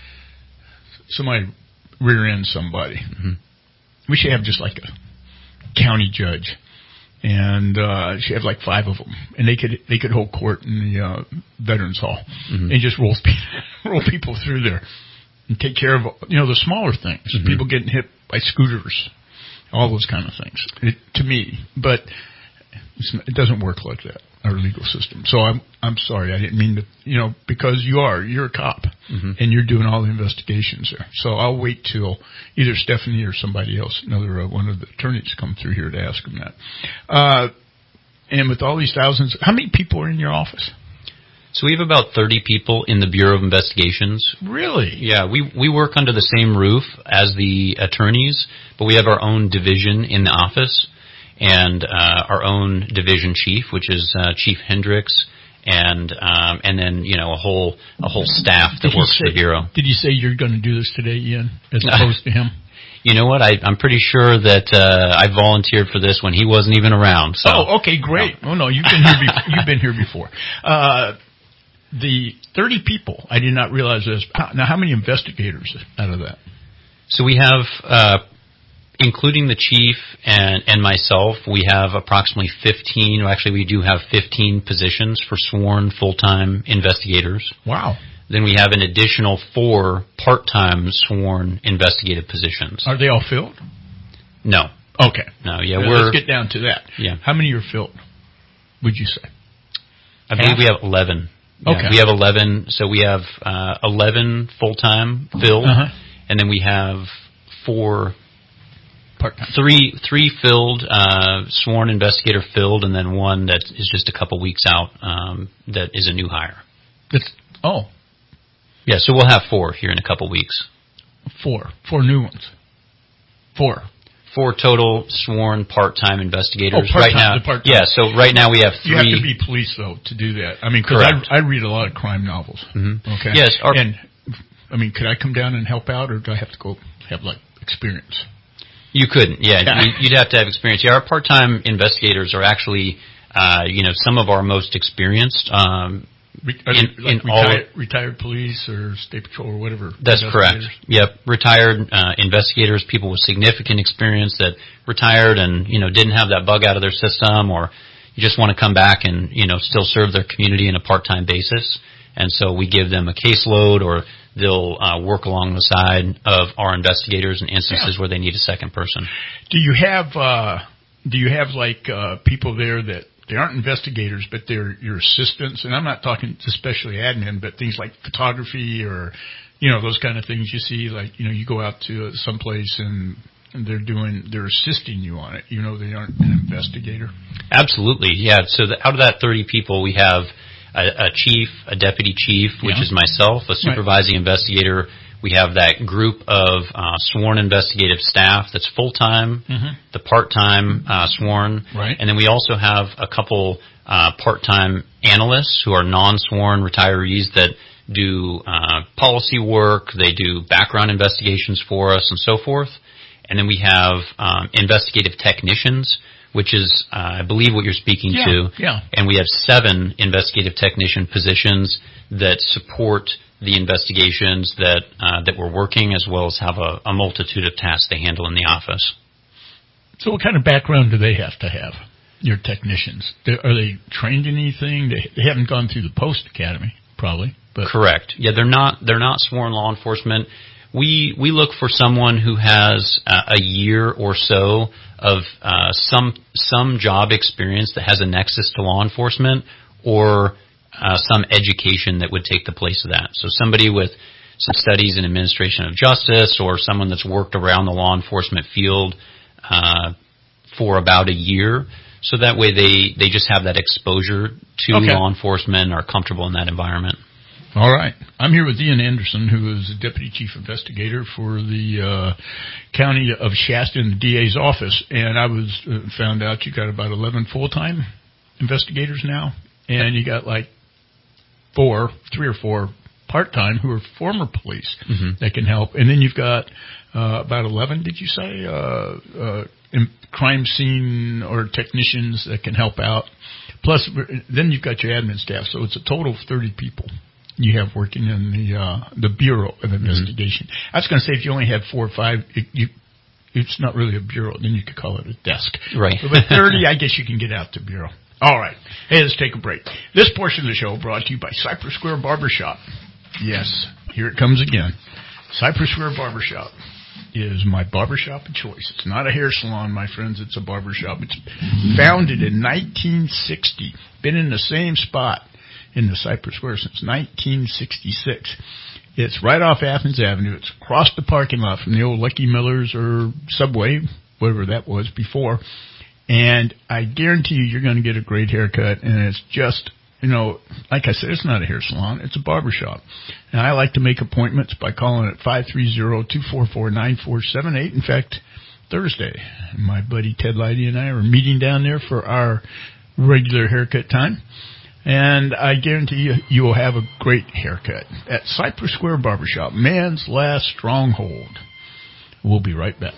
somebody rear ends somebody, mm-hmm. we should have just like a county judge, and uh, she have like five of them, and they could they could hold court in the uh, Veterans Hall mm-hmm. and just roll roll people through there and take care of you know the smaller things, mm-hmm. people getting hit by scooters. All those kind of things, it, to me, but it's, it doesn't work like that, our legal system. So I'm I'm sorry, I didn't mean to, you know, because you are, you're a cop, mm-hmm. and you're doing all the investigations there. So I'll wait till either Stephanie or somebody else, another uh, one of the attorneys, come through here to ask them that. Uh, and with all these thousands, how many people are in your office? So we have about thirty people in the Bureau of Investigations. Really? Yeah, we we work under the same roof as the attorneys, but we have our own division in the office and uh, our own division chief, which is uh, Chief Hendricks, and um, and then you know a whole a whole staff that did works say, for the Bureau. Did you say you're going to do this today, Ian, as opposed to him? You know what? I, I'm pretty sure that uh, I volunteered for this when he wasn't even around. So. Oh, okay, great. No. Oh no, you've been here. Be- you've been here before. Uh, The thirty people, I did not realize this. Now, how many investigators out of that? So we have, uh, including the chief and, and myself, we have approximately fifteen. Well, actually, we do have fifteen positions for sworn full-time investigators. Wow. Then we have an additional four part-time sworn investigative positions. Are they all filled? No. Okay. No, yeah, well, we're... Let's get down to that. Yeah. How many are filled, would you say? I believe we have eleven. Yeah, okay. We have eleven, so we have uh, eleven full-time filled, uh-huh. and then we have four part-time. Three, three filled, uh, sworn investigator filled, and then one that is just a couple weeks out um, that is a new hire. It's, oh. Yeah, so we'll have four here in a couple weeks. Four. Four new ones. Four. Four total sworn part-time investigators. Oh, part-time, right now, the part-time. yeah. So right now we have three. You have to be police though to do that. I mean, because I, I read a lot of crime novels. Mm-hmm. Okay. Yes. Our, and I mean, could I come down and help out, or do I have to go have like experience? You couldn't. Yeah, yeah. You'd have to have experience. Yeah, our part-time investigators are actually, uh, you know, some of our most experienced. Um, Re- are in, they like in all retired, retired police or state patrol or whatever. That's correct. Yep, retired uh, investigators, people with significant experience that retired and you know didn't have that bug out of their system, or you just want to come back and you know still serve their community on a part-time basis. And so we give them a caseload, or they'll uh, work along the side of our investigators in instances yeah. where they need a second person. Do you have uh, do you have like uh, people there that they aren't investigators, but they're your assistants? And I'm not talking especially admin, but things like photography or, you know, those kind of things you see. Like, you know, you go out to someplace and, and they're doing, they're assisting you on it. You know, they aren't an investigator. Absolutely, yeah. So the, out of that thirty people, we have a, a chief, a deputy chief, which yeah. is myself, a supervising right. investigator. We have that group of uh, sworn investigative staff that's full-time, mm-hmm. the part-time uh, sworn, right. and then we also have a couple uh, part-time analysts who are non-sworn retirees that do uh, policy work, they do background investigations for us and so forth. And then we have um, investigative technicians, which is, uh, I believe, what you're speaking yeah, to. Yeah. And we have seven investigative technician positions that support the investigations that uh, that we're working, as well as have a, a multitude of tasks they handle in the office. So what kind of background do they have to have, your technicians? Are they trained in anything? They, they haven't gone through the post academy, probably. But correct. Yeah, they're not they're not sworn law enforcement. We we look for someone who has uh, a year or so of uh, some some job experience that has a nexus to law enforcement, or Uh, some education that would take the place of that. So somebody with some studies in administration of justice, or someone that's worked around the law enforcement field uh, for about a year, so that way they, they just have that exposure to okay. law enforcement and are comfortable in that environment. All right. I'm here with Ian Anderson, who is the Deputy Chief Investigator for the uh, County of Shasta in the D A's office. And I was uh, found out you got about eleven full-time investigators now, and you got like four, three or four part-time who are former police mm-hmm. that can help. And then you've got uh, about eleven, did you say, uh, uh, in crime scene or technicians that can help out. Plus, then you've got your admin staff. So it's a total of thirty people you have working in the uh, the Bureau of Investigation. Mm-hmm. I was going to say, if you only had four or five, it, you, it's not really a bureau. Then you could call it a desk. Right. But thirty, I guess you can get out to bureau. All right. Hey, let's take a break. This portion of the show brought to you by Cypress Square Barbershop. Yes, here it comes again. Cypress Square Barbershop is my barbershop of choice. It's not a hair salon, my friends. It's a barbershop. It's founded in nineteen sixty. Been in the same spot in the Cypress Square since nineteen sixty-six. It's right off Athens Avenue. It's across the parking lot from the old Lucky Miller's or Subway, whatever that was before. And I guarantee you, you're going to get a great haircut. And it's just, you know, like I said, it's not a hair salon. It's a barbershop. And I like to make appointments by calling it five three zero, two four four, nine four seven eight. In fact, Thursday, my buddy Ted Leidy and I are meeting down there for our regular haircut time. And I guarantee you, you will have a great haircut at Cypress Square Barbershop, man's last stronghold. We'll be right back.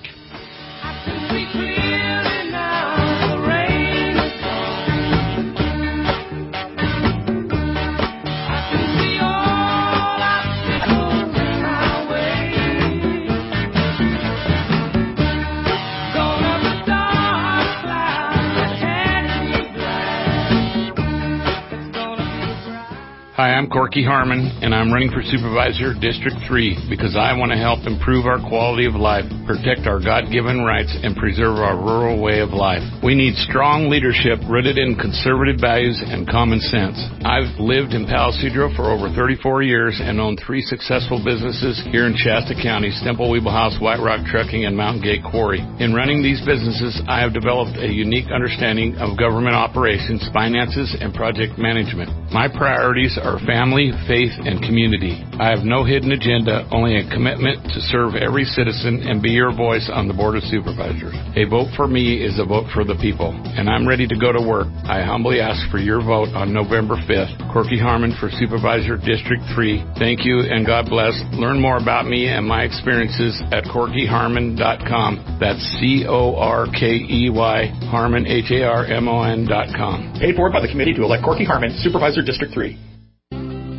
Hi, I'm Corky Harmon, and I'm running for Supervisor District three because I want to help improve our quality of life, protect our God-given rights, and preserve our rural way of life. We need strong leadership rooted in conservative values and common sense. I've lived in Palo Cedro for over thirty-four years and owned three successful businesses here in Shasta County, Stemple Weeble House, White Rock Trucking, and Mountain Gate Quarry. In running these businesses, I have developed a unique understanding of government operations, finances, and project management. My priorities are Our family, faith, and community. I have no hidden agenda, only a commitment to serve every citizen and be your voice on the Board of Supervisors. A vote for me is a vote for the people, and I'm ready to go to work. I humbly ask for your vote on November fifth. Corky Harmon for Supervisor District three. Thank you, and God bless. Learn more about me and my experiences at corky harmon dot com. That's C O R K E Y, Harmon, H A R M O N dot com. Paid for by the committee to elect Corky Harmon, Supervisor District three.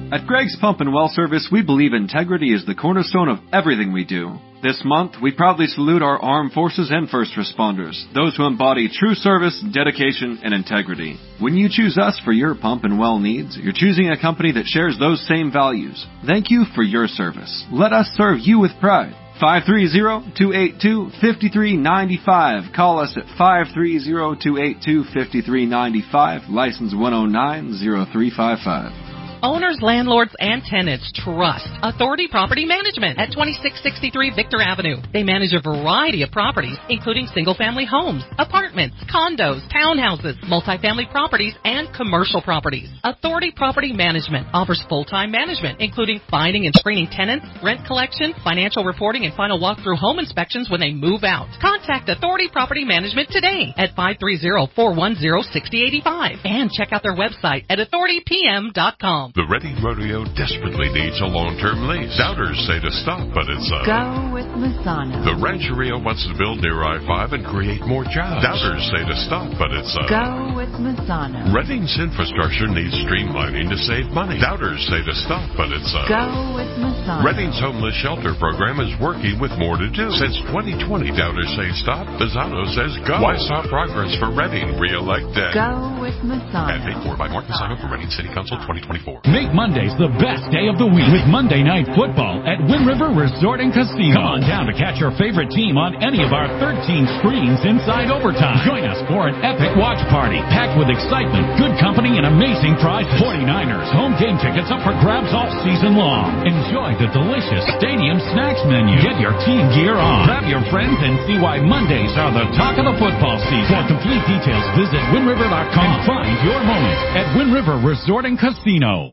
At Greg's Pump and Well Service, we believe integrity is the cornerstone of everything we do. This month, we proudly salute our armed forces and first responders, those who embody true service, dedication, and integrity. When you choose us for your pump and well needs, you're choosing a company that shares those same values. Thank you for your service. Let us serve you with pride. five three zero, two eight two, five three nine five. Call us at five three zero, two eight two, five three nine five. License one oh nine, oh three five five. Owners, landlords, and tenants trust Authority Property Management at twenty-six sixty-three Victor Avenue. They manage a variety of properties, including single-family homes, apartments, condos, townhouses, multifamily properties, and commercial properties. Authority Property Management offers full-time management, including finding and screening tenants, rent collection, financial reporting, and final walkthrough home inspections when they move out. Contact Authority Property Management today at five three zero, four one zero, six zero eight five and check out their website at authority p m dot com. The Reading Rodeo desperately needs a long-term lease. Doubters say to stop, but it's a... Go with Masano. The Rancheria wants to build near I five and create more jobs. Doubters say to stop, but it's a... Go with Masano. Reading's infrastructure needs streamlining to save money. Doubters say to stop, but it's a... Go with Masano. Reading's homeless shelter program is working with more to do. Since twenty twenty, doubters say stop. Masano says go. Why stop progress for Reading? Re-elect dead. Go with Masano. And paid for by Mark Masano for Reading City Council twenty twenty-four. Make Mondays the best day of the week with Monday Night Football at Wind River Resort and Casino. Come on down to catch your favorite team on any of our thirteen screens inside overtime. Join us for an epic watch party packed with excitement, good company, and amazing prizes. forty-niners home game tickets up for grabs all season long. Enjoy the delicious stadium snacks menu. Get your team gear on. Grab your friends and see why Mondays are the talk of the football season. For complete details, visit wind river dot com and find your moment at Wind River Resort and Casino.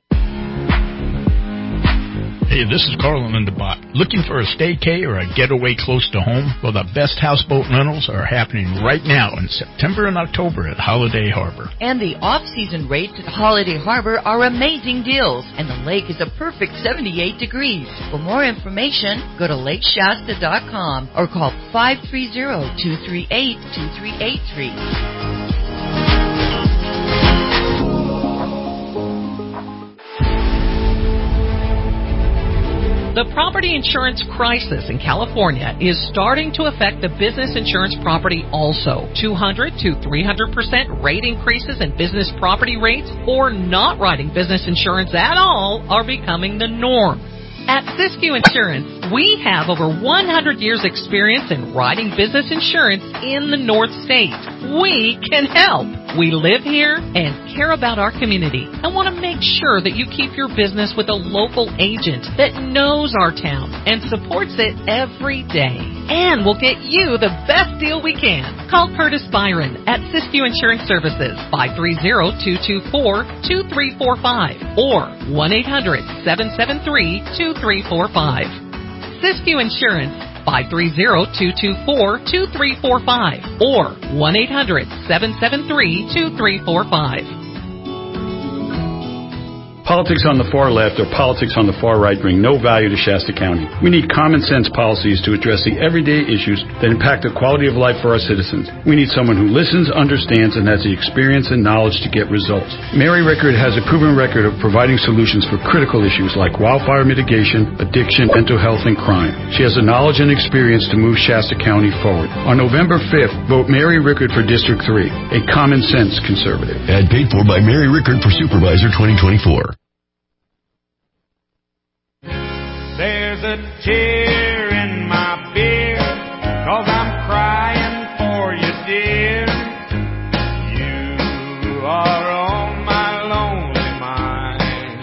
Hey, this is Carl and the Bot. Looking for a staycay or a getaway close to home? Well, the best houseboat rentals are happening right now in September and October at Holiday Harbor. And the off-season rates at Holiday Harbor are amazing deals, and the lake is a perfect seventy-eight degrees. For more information, go to lake shasta dot com or call five three zero, two three eight, two three eight three. The property insurance crisis in California is starting to affect the business insurance property also. two hundred to three hundred percent rate increases in business property rates or not writing business insurance at all are becoming the norm. At Siskiyou Insurance, we have over one hundred years experience in writing business insurance in the North State. We can help. We live here and care about our community and want to make sure that you keep your business with a local agent that knows our town and supports it every day. And we'll get you the best deal we can. Call Curtis Byron at Siskiyou Insurance Services, five three zero, two two four, two three four five or one eight hundred, seven seven three, two three four five. Siskiyou Insurance, five three zero, two two four, two three four five or one eight hundred, seven seven three, two three four five. Politics on the far left or politics on the far right bring no value to Shasta County. We need common sense policies to address the everyday issues that impact the quality of life for our citizens. We need someone who listens, understands, and has the experience and knowledge to get results. Mary Rickard has a proven record of providing solutions for critical issues like wildfire mitigation, addiction, mental health, and crime. She has the knowledge and experience to move Shasta County forward. On November fifth, vote Mary Rickard for District three, a common sense conservative. Ad paid for by Mary Rickard for Supervisor twenty twenty-four. There's a tear in my beer, 'cause I'm crying for you, dear. You are on my lonely mind.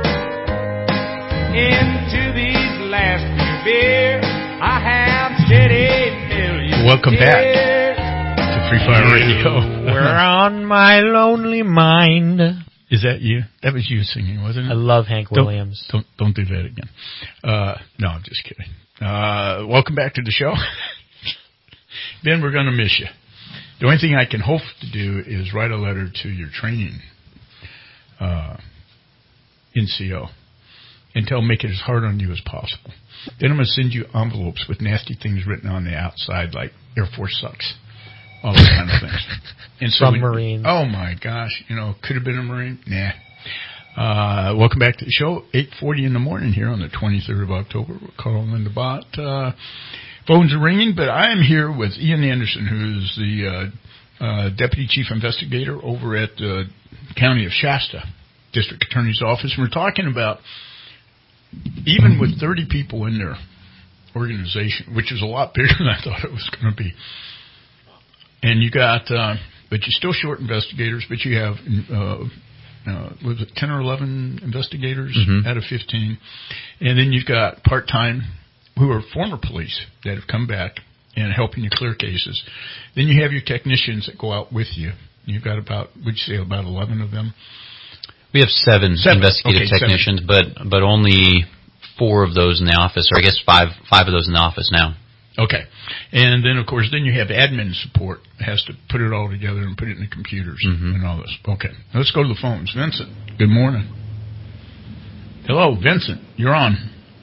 Into these last few beers, I have shed a million Welcome tears. back to Free Fire Radio. We're on my lonely mind. Is that you? That was you singing, wasn't it? I love Hank don't, Williams. Don't don't do that again. Uh, no, I'm just kidding. Uh, welcome back to the show. Ben, we're going to miss you. The only thing I can hope to do is write a letter to your training uh, N C O and tell them make it as hard on you as possible. Then I'm going to send you envelopes with nasty things written on the outside like Air Force sucks. All those kind of things. And so From we, Marines. Oh, my gosh. You know, could have been a Marine. Nah. Uh, welcome back to the show. eight forty in the morning here on the twenty-third of October with Carl and Linda Bott. Uh, phones are ringing, but I am here with Ian Anderson, who's the uh, uh, Deputy Chief Investigator over at the County of Shasta District Attorney's Office. And we're talking about, even with thirty people in their organization, which is a lot bigger than I thought it was going to be, and you got, uh, but you're still short investigators, but you have, uh, uh, was it ten or eleven investigators mm-hmm. out of fifteen, and then you've got part-time who are former police that have come back and helping you clear cases. Then you have your technicians that go out with you. You've got about, would you say, about eleven of them? We have seven, seven. investigative okay, technicians, seven. but but only four of those in the office, or I guess five five of those in the office now. Okay. And then, of course, then you have admin support. It has to put it all together and put it in the computers mm-hmm. and all this. Okay. Let's go to the phones. Vincent, good morning. Hello, Vincent. You're on.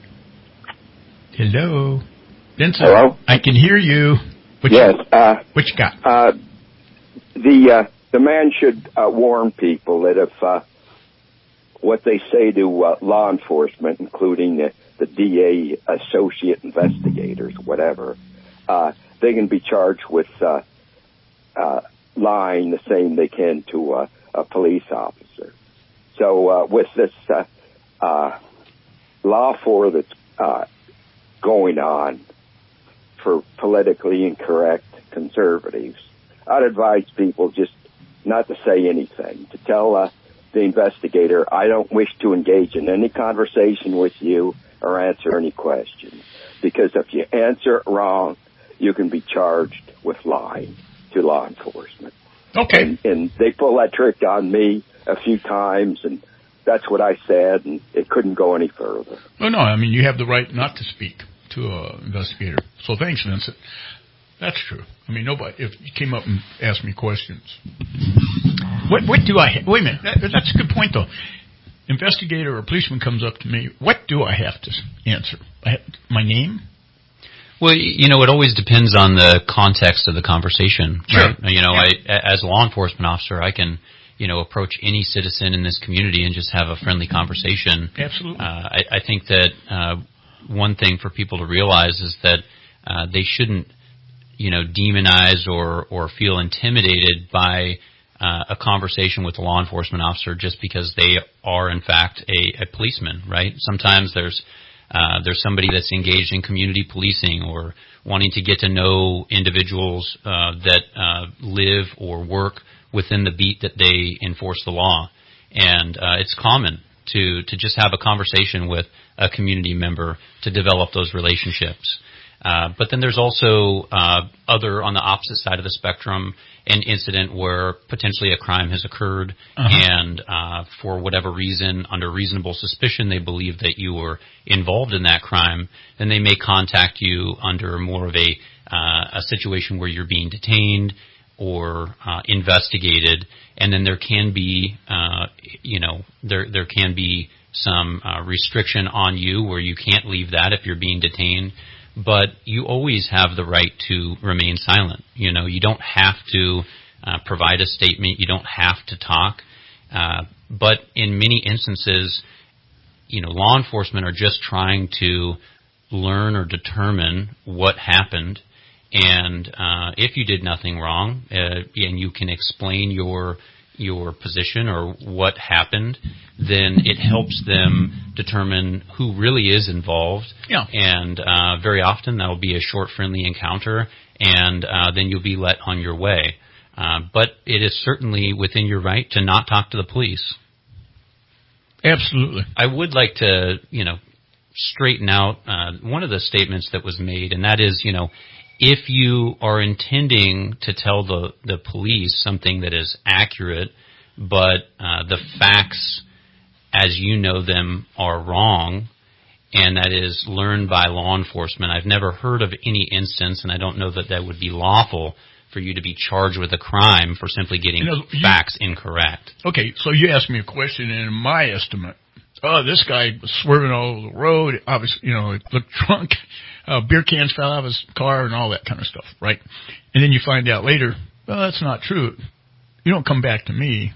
Hello. Vincent. Hello? I can hear you. What yes. You, uh, what you got? Uh, the, uh, the man should uh, warn people that if uh, what they say to uh, law enforcement, including the, the D A, associate investigators, whatever, uh, they can be charged with uh, uh, lying the same they can to uh, a police officer. So uh, with this uh, uh, law for that's uh, going on for politically incorrect conservatives, I'd advise people just not to say anything, to tell uh, the investigator, I don't wish to engage in any conversation with you or answer any questions. Because if you answer it wrong, you can be charged with lying to law enforcement. Okay. And, and they pull that trick on me a few times, and that's what I said, and it couldn't go any further. Oh, no, I mean, you have the right not to speak to an investigator. So thanks, Vincent. That's true. I mean, nobody, if you came up and asked me questions. What what do I, ha- wait a minute, that, that's a good point, though. Investigator or policeman comes up to me, what do I have to answer? I have, my name? Well, you know, it always depends on the context of the conversation, right? Sure. You know, yeah. I, as a law enforcement officer, I can, you know, approach any citizen in this community and just have a friendly conversation. Absolutely. Uh, I, I think that uh, one thing for people to realize is that uh, they shouldn't, you know, demonize or, or feel intimidated by uh, a conversation with a law enforcement officer just because they are, in fact, a, a policeman, right? Sometimes there's uh, there's somebody that's engaged in community policing or wanting to get to know individuals uh, that uh, live or work within the beat that they enforce the law. And uh, it's common to, to just have a conversation with a community member to develop those relationships. Uh, but then there's also uh, other, on the opposite side of the spectrum, an incident where potentially a crime has occurred, uh-huh. and uh, for whatever reason, under reasonable suspicion, they believe that you were involved in that crime, then they may contact you under more of a, uh, a situation where you're being detained or uh, investigated, and then there can be, uh, you know, there there can be some uh, restriction on you where you can't leave that if you're being detained. But you always have the right to remain silent. You know, you don't have to uh, provide a statement. You don't have to talk. Uh, but in many instances, you know, law enforcement are just trying to learn or determine what happened. And uh, if you did nothing wrong, uh, and you can explain your your position or what happened, then it helps them determine who really is involved. Yeah. And uh, very often that will be a short, friendly encounter, and uh, then you'll be let on your way. Uh, but it is certainly within your right to not talk to the police. Absolutely. I would like to, you know, straighten out uh, one of the statements that was made, and that is, you know, if you are intending to tell the, the police something that is accurate, but uh, the facts as you know them are wrong, and that is learned by law enforcement, I've never heard of any instance, and I don't know that that would be lawful for you to be charged with a crime for simply getting you know, facts you, incorrect. Okay, so you asked me a question, and in my estimate, oh, this guy was swerving all over the road, obviously, you know, it looked drunk. Uh, beer cans fell out of his car and all that kind of stuff, right? And then you find out later, well, that's not true. You don't come back to me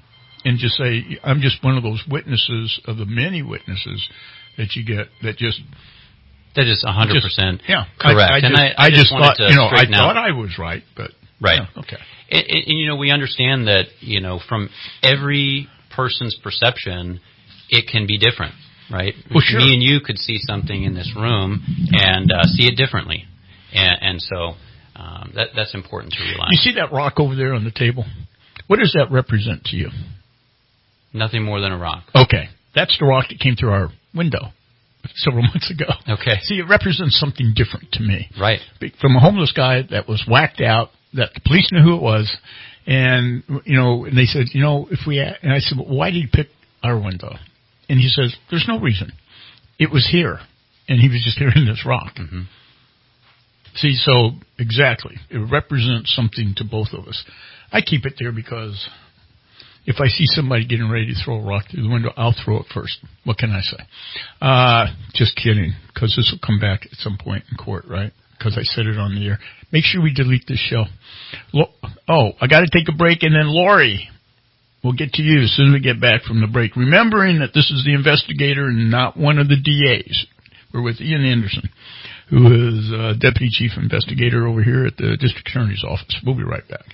and just say, I'm just one of those witnesses of the many witnesses that you get that just... That is one hundred percent yeah, correct. I, I and just, I, I, I just, just thought, to you know, I thought out. I was right, but... Right. Yeah, okay. And, and, and, you know, we understand that, you know, from every person's perception, it can be different, right? Well, sure. Me and you could see something in this room and uh, see it differently. And, and so um, that, that's important to realize. You see that rock over there on the table? What does that represent to you? Nothing more than a rock. Okay. That's the rock that came through our window several months ago. Okay. See, it represents something different to me. Right. From a homeless guy that was whacked out, that the police knew who it was, and, you know, and they said, you know, if we, and I said, well, why did he pick our window? And he says, there's no reason. It was here, and he was just hearing this rock. Mm-hmm. See, so, exactly. It represents something to both of us. I keep it there because if I see somebody getting ready to throw a rock through the window, I'll throw it first. What can I say? Uh, just kidding, because this will come back at some point in court, right? Because I said it on the air. Make sure we delete this show. Lo- oh, I got to take a break, and then Lori, we'll get to you as soon as we get back from the break. Remembering that this is the investigator and not one of the D As. We're with Ian Anderson, who is uh, Deputy Chief Investigator over here at the District Attorney's Office. We'll be right back.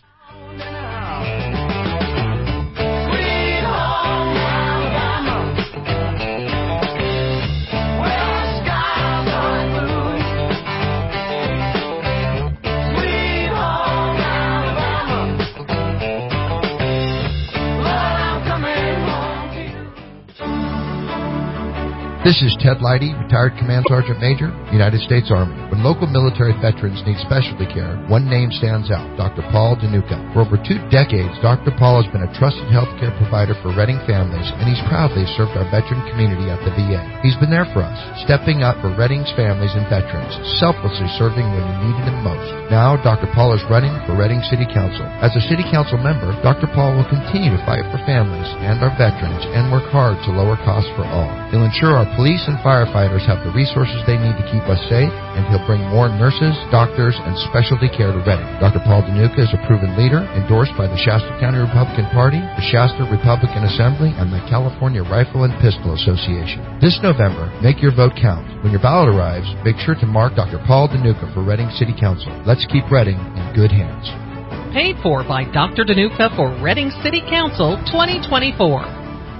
This is Ted Leidy, retired Command Sergeant Major, United States Army. When local military veterans need specialty care, one name stands out, Doctor Paul DeNuca. For over two decades, Doctor Paul has been a trusted healthcare provider for Reading families, and he's proudly served our veteran community at the V A. He's been there for us, stepping up for Reading's families and veterans, selflessly serving when we needed him most. Now, Doctor Paul is running for Reading City Council. As a City Council member, Doctor Paul will continue to fight for families and our veterans and work hard to lower costs for all. He'll ensure our police and firefighters have the resources they need to keep us safe, and he'll bring more nurses, doctors, and specialty care to Reading. Doctor Paul DeNuca is a proven leader, endorsed by the Shasta County Republican Party, the Shasta Republican Assembly, and the California Rifle and Pistol Association. This November, make your vote count. When your ballot arrives, make sure to mark Doctor Paul DeNuca for Reading City Council. Let's keep Reading in good hands. Paid for by Doctor DeNuca for Reading City Council twenty twenty-four.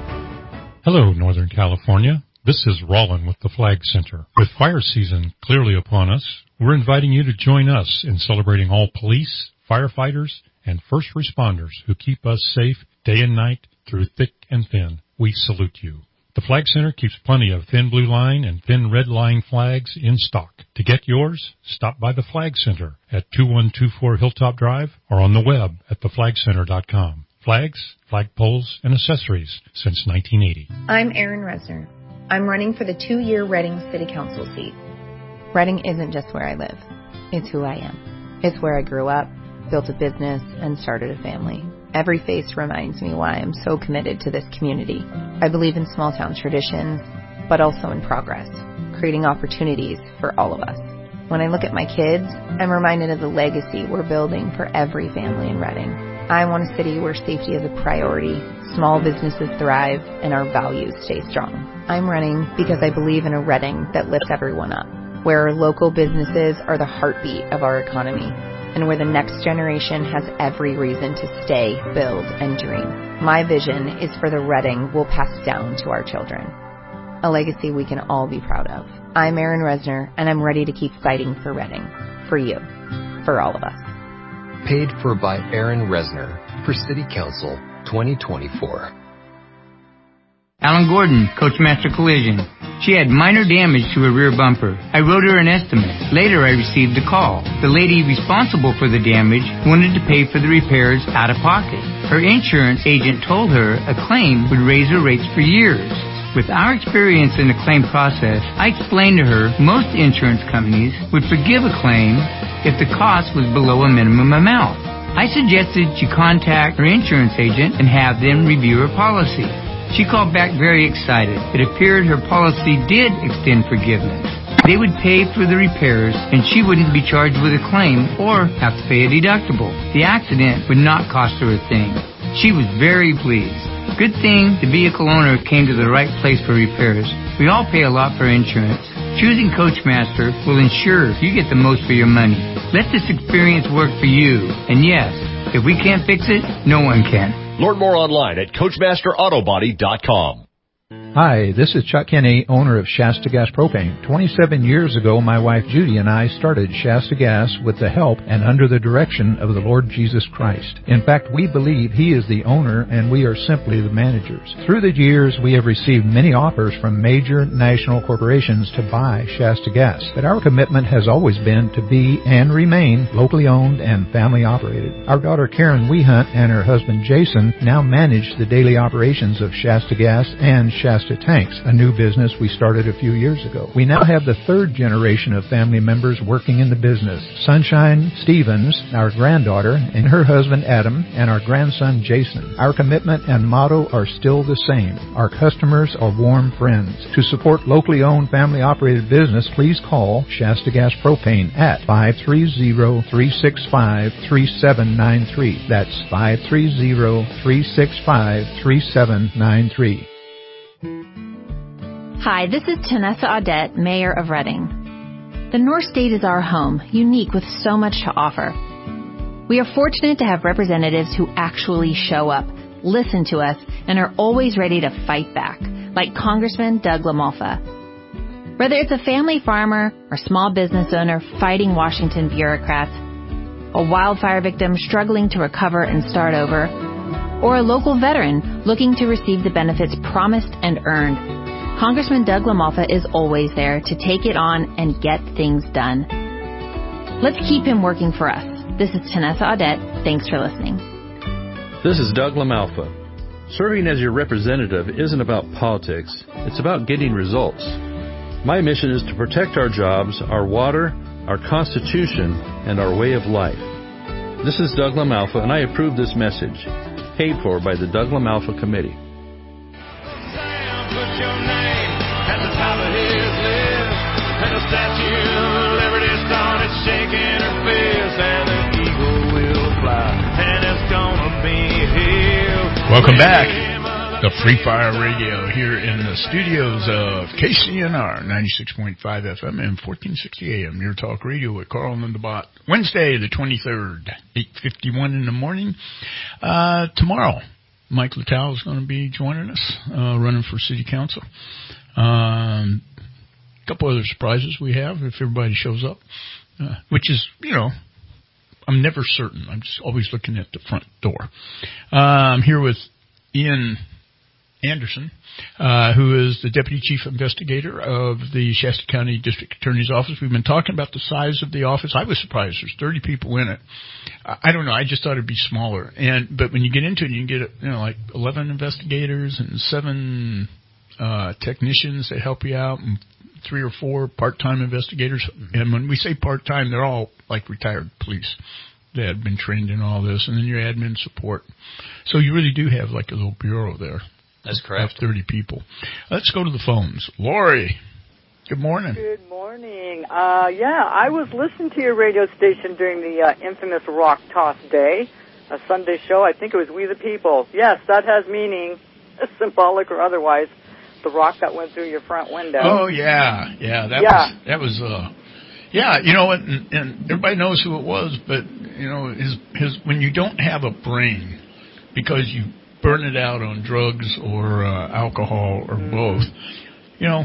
Hello, Northern California. This is Rollin with the Flag Center. With fire season clearly upon us, we're inviting you to join us in celebrating all police, firefighters, and first responders who keep us safe day and night through thick and thin. We salute you. The Flag Center keeps plenty of thin blue line and thin red line flags in stock. To get yours, stop by the Flag Center at two one two four Hilltop Drive or on the web at the flag center dot com. Flags, flagpoles, and accessories since nineteen eighty. I'm Erin Resner. I'm running for the two-year Reading City Council seat. Reading isn't just where I live. It's who I am. It's where I grew up, built a business, and started a family. Every face reminds me why I'm so committed to this community. I believe in small-town traditions, but also in progress, creating opportunities for all of us. When I look at my kids, I'm reminded of the legacy we're building for every family in Reading. I want a city where safety is a priority, small businesses thrive, and our values stay strong. I'm running because I believe in a Reading that lifts everyone up, where our local businesses are the heartbeat of our economy, and where the next generation has every reason to stay, build, and dream. My vision is for the Reading we'll pass down to our children, a legacy we can all be proud of. I'm Erin Resner, and I'm ready to keep fighting for Reading, for you, for all of us. Paid for by Erin Resner for City Council twenty twenty-four. Alan Gordon, Coachmaster Collision. She had minor damage to her rear bumper. I wrote her an estimate. Later I received a call. The lady responsible for the damage wanted to pay for the repairs out of pocket. Her insurance agent told her a claim would raise her rates for years. With our experience in the claim process, I explained to her most insurance companies would forgive a claim if the cost was below a minimum amount. I suggested she contact her insurance agent and have them review her policy. She called back very excited. It appeared her policy did extend forgiveness. They would pay for the repairs, and she wouldn't be charged with a claim or have to pay a deductible. The accident would not cost her a thing. She was very pleased. Good thing the vehicle owner came to the right place for repairs. We all pay a lot for insurance. Choosing Coachmaster will ensure you get the most for your money. Let this experience work for you. And yes, if we can't fix it, no one can. Learn more online at Coachmaster Auto Body dot com. Hi, this is Chuck Kinney, owner of Shasta Gas Propane. twenty-seven years ago, my wife Judy and I started Shasta Gas with the help and under the direction of the Lord Jesus Christ. In fact, we believe He is the owner and we are simply the managers. Through the years, we have received many offers from major national corporations to buy Shasta Gas, but our commitment has always been to be and remain locally owned and family operated. Our daughter Karen Wehunt and her husband Jason now manage the daily operations of Shasta Gas and Shasta Tanks, a new business we started a few years ago. We now have the third generation of family members working in the business. Sunshine Stevens, our granddaughter, and her husband Adam, and our grandson Jason. Our commitment and motto are still the same. Our customers are warm friends. To support locally owned, family operated business, please call Shasta Gas Propane at five three zero, three six five, three seven nine three. That's five three zero, three six five, three seven nine three. Hi, this is Tanessa Audette, Mayor of Reading. The North State is our home, unique with so much to offer. We are fortunate to have representatives who actually show up, listen to us, and are always ready to fight back, like Congressman Doug LaMalfa. Whether it's a family farmer or small business owner fighting Washington bureaucrats, a wildfire victim struggling to recover and start over, or a local veteran looking to receive the benefits promised and earned, Congressman Doug LaMalfa is always there to take it on and get things done. Let's keep him working for us. This is Tanessa Audette. Thanks for listening. This is Doug LaMalfa. Serving as your representative isn't about politics. It's about getting results. My mission is to protect our jobs, our water, our Constitution, and our way of life. This is Doug LaMalfa, and I approve this message. Paid for by the Doug LaMalfa Committee. And the Statue of Liberty started shaking her fist, and the eagle will fly, and it's gonna be here. Welcome back. The Free Fire Radio here in the studios of K C N R ninety-six point five F M and fourteen sixty A M. Your talk radio with Carl and the Bot. Wednesday, the twenty-third, eight fifty-one in the morning. Uh, tomorrow, Mike Littell is going to be joining us, uh, running for city council. Um, couple other surprises we have if everybody shows up, uh, which is, you know, I'm never certain. I'm just always looking at the front door. Uh, I'm here with Ian Anderson, uh, who is the Deputy Chief Investigator of the Shasta County District Attorney's Office. We've been talking about the size of the office. I was surprised. There's thirty people in it. I don't know. I just thought it'd be smaller. And but when you get into it, you can get, you know, like eleven investigators and seven uh, technicians that help you out, and three or four part-time investigators. And when we say part-time, they're all like retired police that have been trained in all this, and then your admin support. So you really do have like a little bureau there. That's correct. Have thirty people. Let's go to the phones. Lori, good morning. Good morning. Uh, yeah, I was listening to your radio station during the uh, infamous Rock Toss Day, a Sunday show. I think it was We the People. Yes, that has meaning, symbolic or otherwise. The rock that went through your front window. Oh yeah, yeah. That yeah. was that was uh, yeah. You know, and, and everybody knows who it was, but you know, his his when you don't have a brain because you burn it out on drugs or uh, alcohol or mm. both, you know,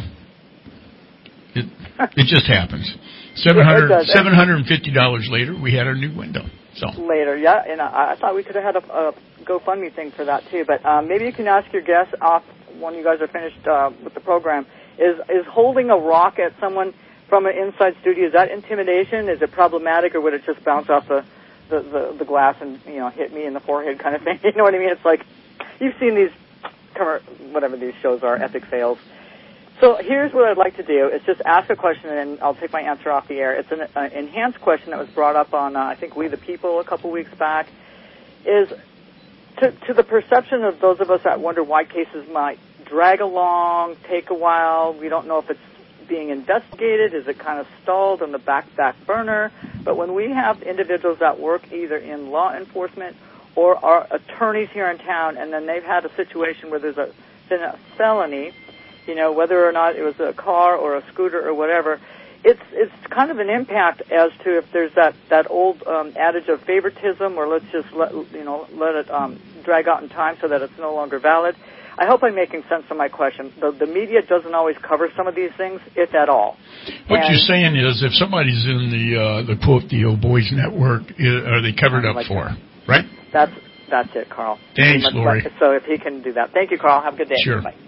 it it just happens. Seven hundred seven hundred and fifty dollars later, we had our new window. So later, yeah, and I, I thought we could have had a, a GoFundMe thing for that too. But um, maybe you can ask your guests off when you guys are finished uh, with the program. Is is holding a rock at someone from an inside studio, is that intimidation? Is it problematic, or would it just bounce off the the, the, the glass and, you know, hit me in the forehead kind of thing? You know what I mean? It's like you've seen these whatever these shows are, epic fails. So here's what I'd like to do is just ask a question, and I'll take my answer off the air. It's an uh, enhanced question that was brought up on, uh, I think, We the People a couple weeks back, is to, to the perception of those of us that wonder why cases might drag along, take a while. We don't know if it's being investigated. Is it kind of stalled on the back back burner? But when we have individuals that work either in law enforcement or are attorneys here in town, and then they've had a situation where there's a, been a felony, you know, whether or not it was a car or a scooter or whatever, it's it's kind of an impact as to if there's that that old um, adage of favoritism, or let's just let you know let it um, drag out in time so that it's no longer valid. I hope I'm making sense of my question. The, the media doesn't always cover some of these things, if at all. What and, you're saying is, if somebody's in the uh, the quote the old boys network, are they covered up like for? That. Right? That's that's it, Carl. Thanks, Lori. So if he can do that, thank you, Carl. Have a good day. Sure. Bye.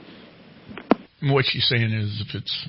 What she's saying is, if it's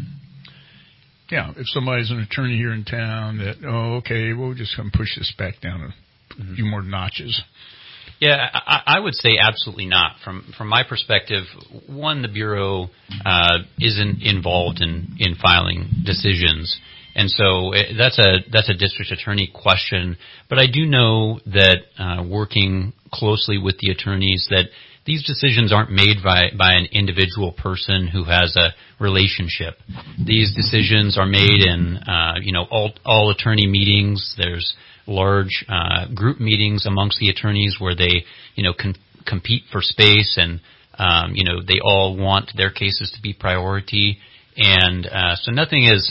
yeah, if somebody's an attorney here in town, that oh, okay, we'll just come push this back down a mm-hmm. few more notches. Yeah, I, I would say absolutely not. From from my perspective, one, the Bureau uh, isn't involved in, in filing decisions, and so it, that's a that's a district attorney question. But I do know that uh, working closely with the attorneys, that these decisions aren't made by by an individual person who has a relationship. These decisions are made in uh, you know all all attorney meetings. There's large uh, group meetings amongst the attorneys where they, you know, can compete for space, and um, you know they all want their cases to be priority, and uh, so nothing is,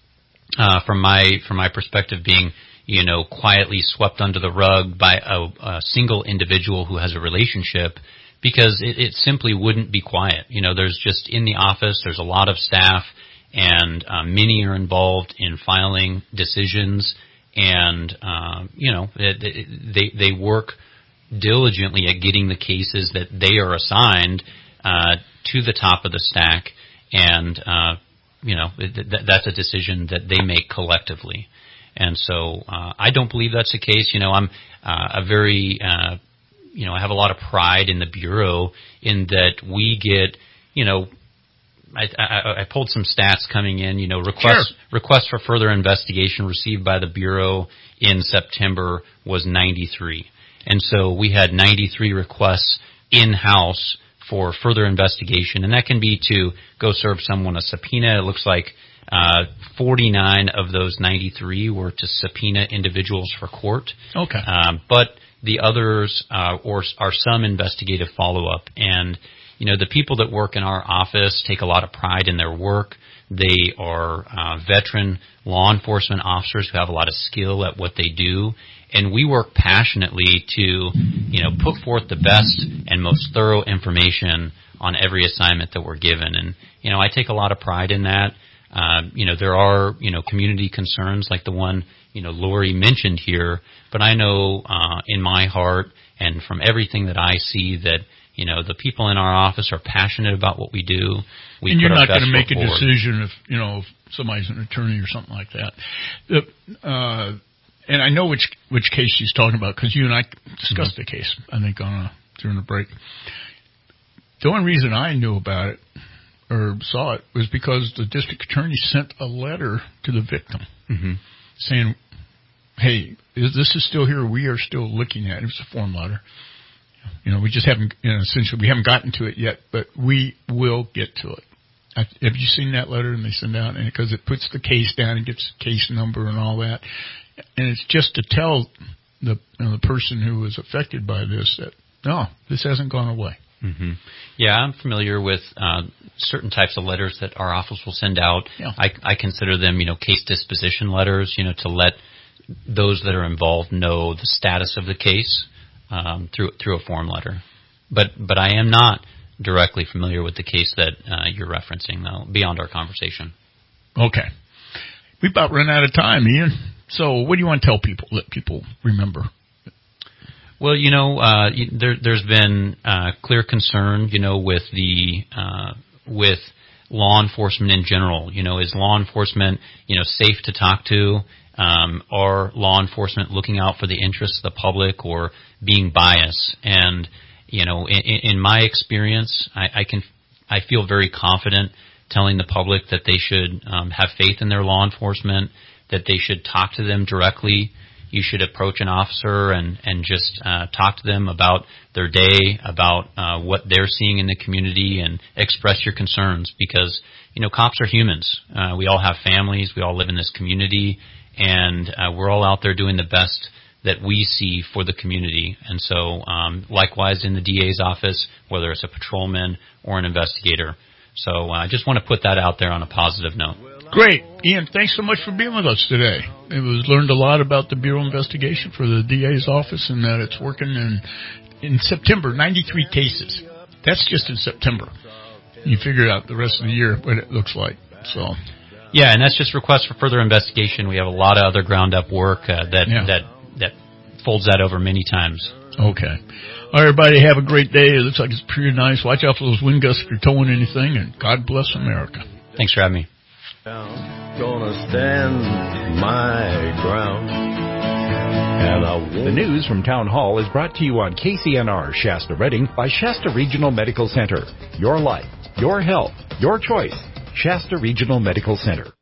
uh, from my from my perspective, being you know quietly swept under the rug by a, a single individual who has a relationship, because it, it simply wouldn't be quiet. You know, there's just in the office, there's a lot of staff, and uh, many are involved in filing decisions. And, um, you know, they, they work diligently at getting the cases that they are assigned uh, to the top of the stack. And, uh, you know, th- that's a decision that they make collectively. And so uh, I don't believe that's the case. You know, I'm uh, a very, uh, you know, I have a lot of pride in the Bureau in that we get, you know, I, I, I pulled some stats coming in, you know, requests, sure. requests for further investigation received by the Bureau in September was ninety-three. And so we had ninety-three requests in-house for further investigation. And that can be to go serve someone a subpoena. It looks like uh, forty-nine of those ninety-three were to subpoena individuals for court. Okay. Um, but the others uh, or are some investigative follow-up. And you know, the people that work in our office take a lot of pride in their work. They are uh, veteran law enforcement officers who have a lot of skill at what they do. And we work passionately to, you know, put forth the best and most thorough information on every assignment that we're given. And, you know, I take a lot of pride in that. Uh, you know, there are, you know, community concerns like the one, you know, Lori mentioned here. But I know uh, in my heart and from everything that I see that, you know, the people in our office are passionate about what we do. We and you're put not going to to make a forward. decision if, you know, if somebody's an attorney or something like that. The, uh, and I know which which case she's talking about because you and I discussed mm-hmm. the case, I think, on a, during the break. The only reason I knew about it or saw it was because the district attorney sent a letter to the victim mm-hmm. saying, hey, is, this is still here. We are still looking at it. It was a form letter. You know, we just haven't, you know, essentially we haven't gotten to it yet, but we will get to it. I, have you seen that letter? And they send out, and because it puts the case down and gets the case number and all that, and it's just to tell the you know, the person who was affected by this that no, this hasn't gone away. Mm-hmm. Yeah, I'm familiar with uh, certain types of letters that our office will send out. Yeah. I, I consider them, you know, case disposition letters, you know, to let those that are involved know the status of the case. Um, through through a form letter, but but I am not directly familiar with the case that uh, you're referencing, though. Beyond our conversation. Okay, we about run out of time, Ian. So, what do you want to tell people that people remember? Well, you know, uh, there, there's been uh, clear concern, you know, with the uh, with law enforcement in general. You know, is law enforcement, you know, safe to talk to? Um, are law enforcement looking out for the interests of the public or being biased? And, you know, in, in my experience, I, I can, I feel very confident telling the public that they should um, have faith in their law enforcement, that they should talk to them directly. You should approach an officer and, and just uh, talk to them about their day, about uh, what they're seeing in the community, and express your concerns because, you know, cops are humans. Uh, we all have families. We all live in this community. And uh, we're all out there doing the best that we see for the community. And so, um, likewise in the D A's office, whether it's a patrolman or an investigator. So I uh, just want to put that out there on a positive note. Great. Ian, thanks so much for being with us today. It was learned a lot about the Bureau investigation for the D A's office and that it's working in, in September, ninety-three cases. That's just in September. You figure out the rest of the year what it looks like. So, yeah, and that's just requests for further investigation. We have a lot of other ground-up work uh, that, yeah. that that folds that over many times. Okay. All right, everybody, have a great day. It looks like it's pretty nice. Watch out for those wind gusts if you're towing anything, and God bless America. Thanks for having me. Gonna stand my ground. And I won't. The news from Town Hall is brought to you on K C N R Shasta Redding by Shasta Regional Medical Center. Your life, your health, your choice. Shasta Regional Medical Center.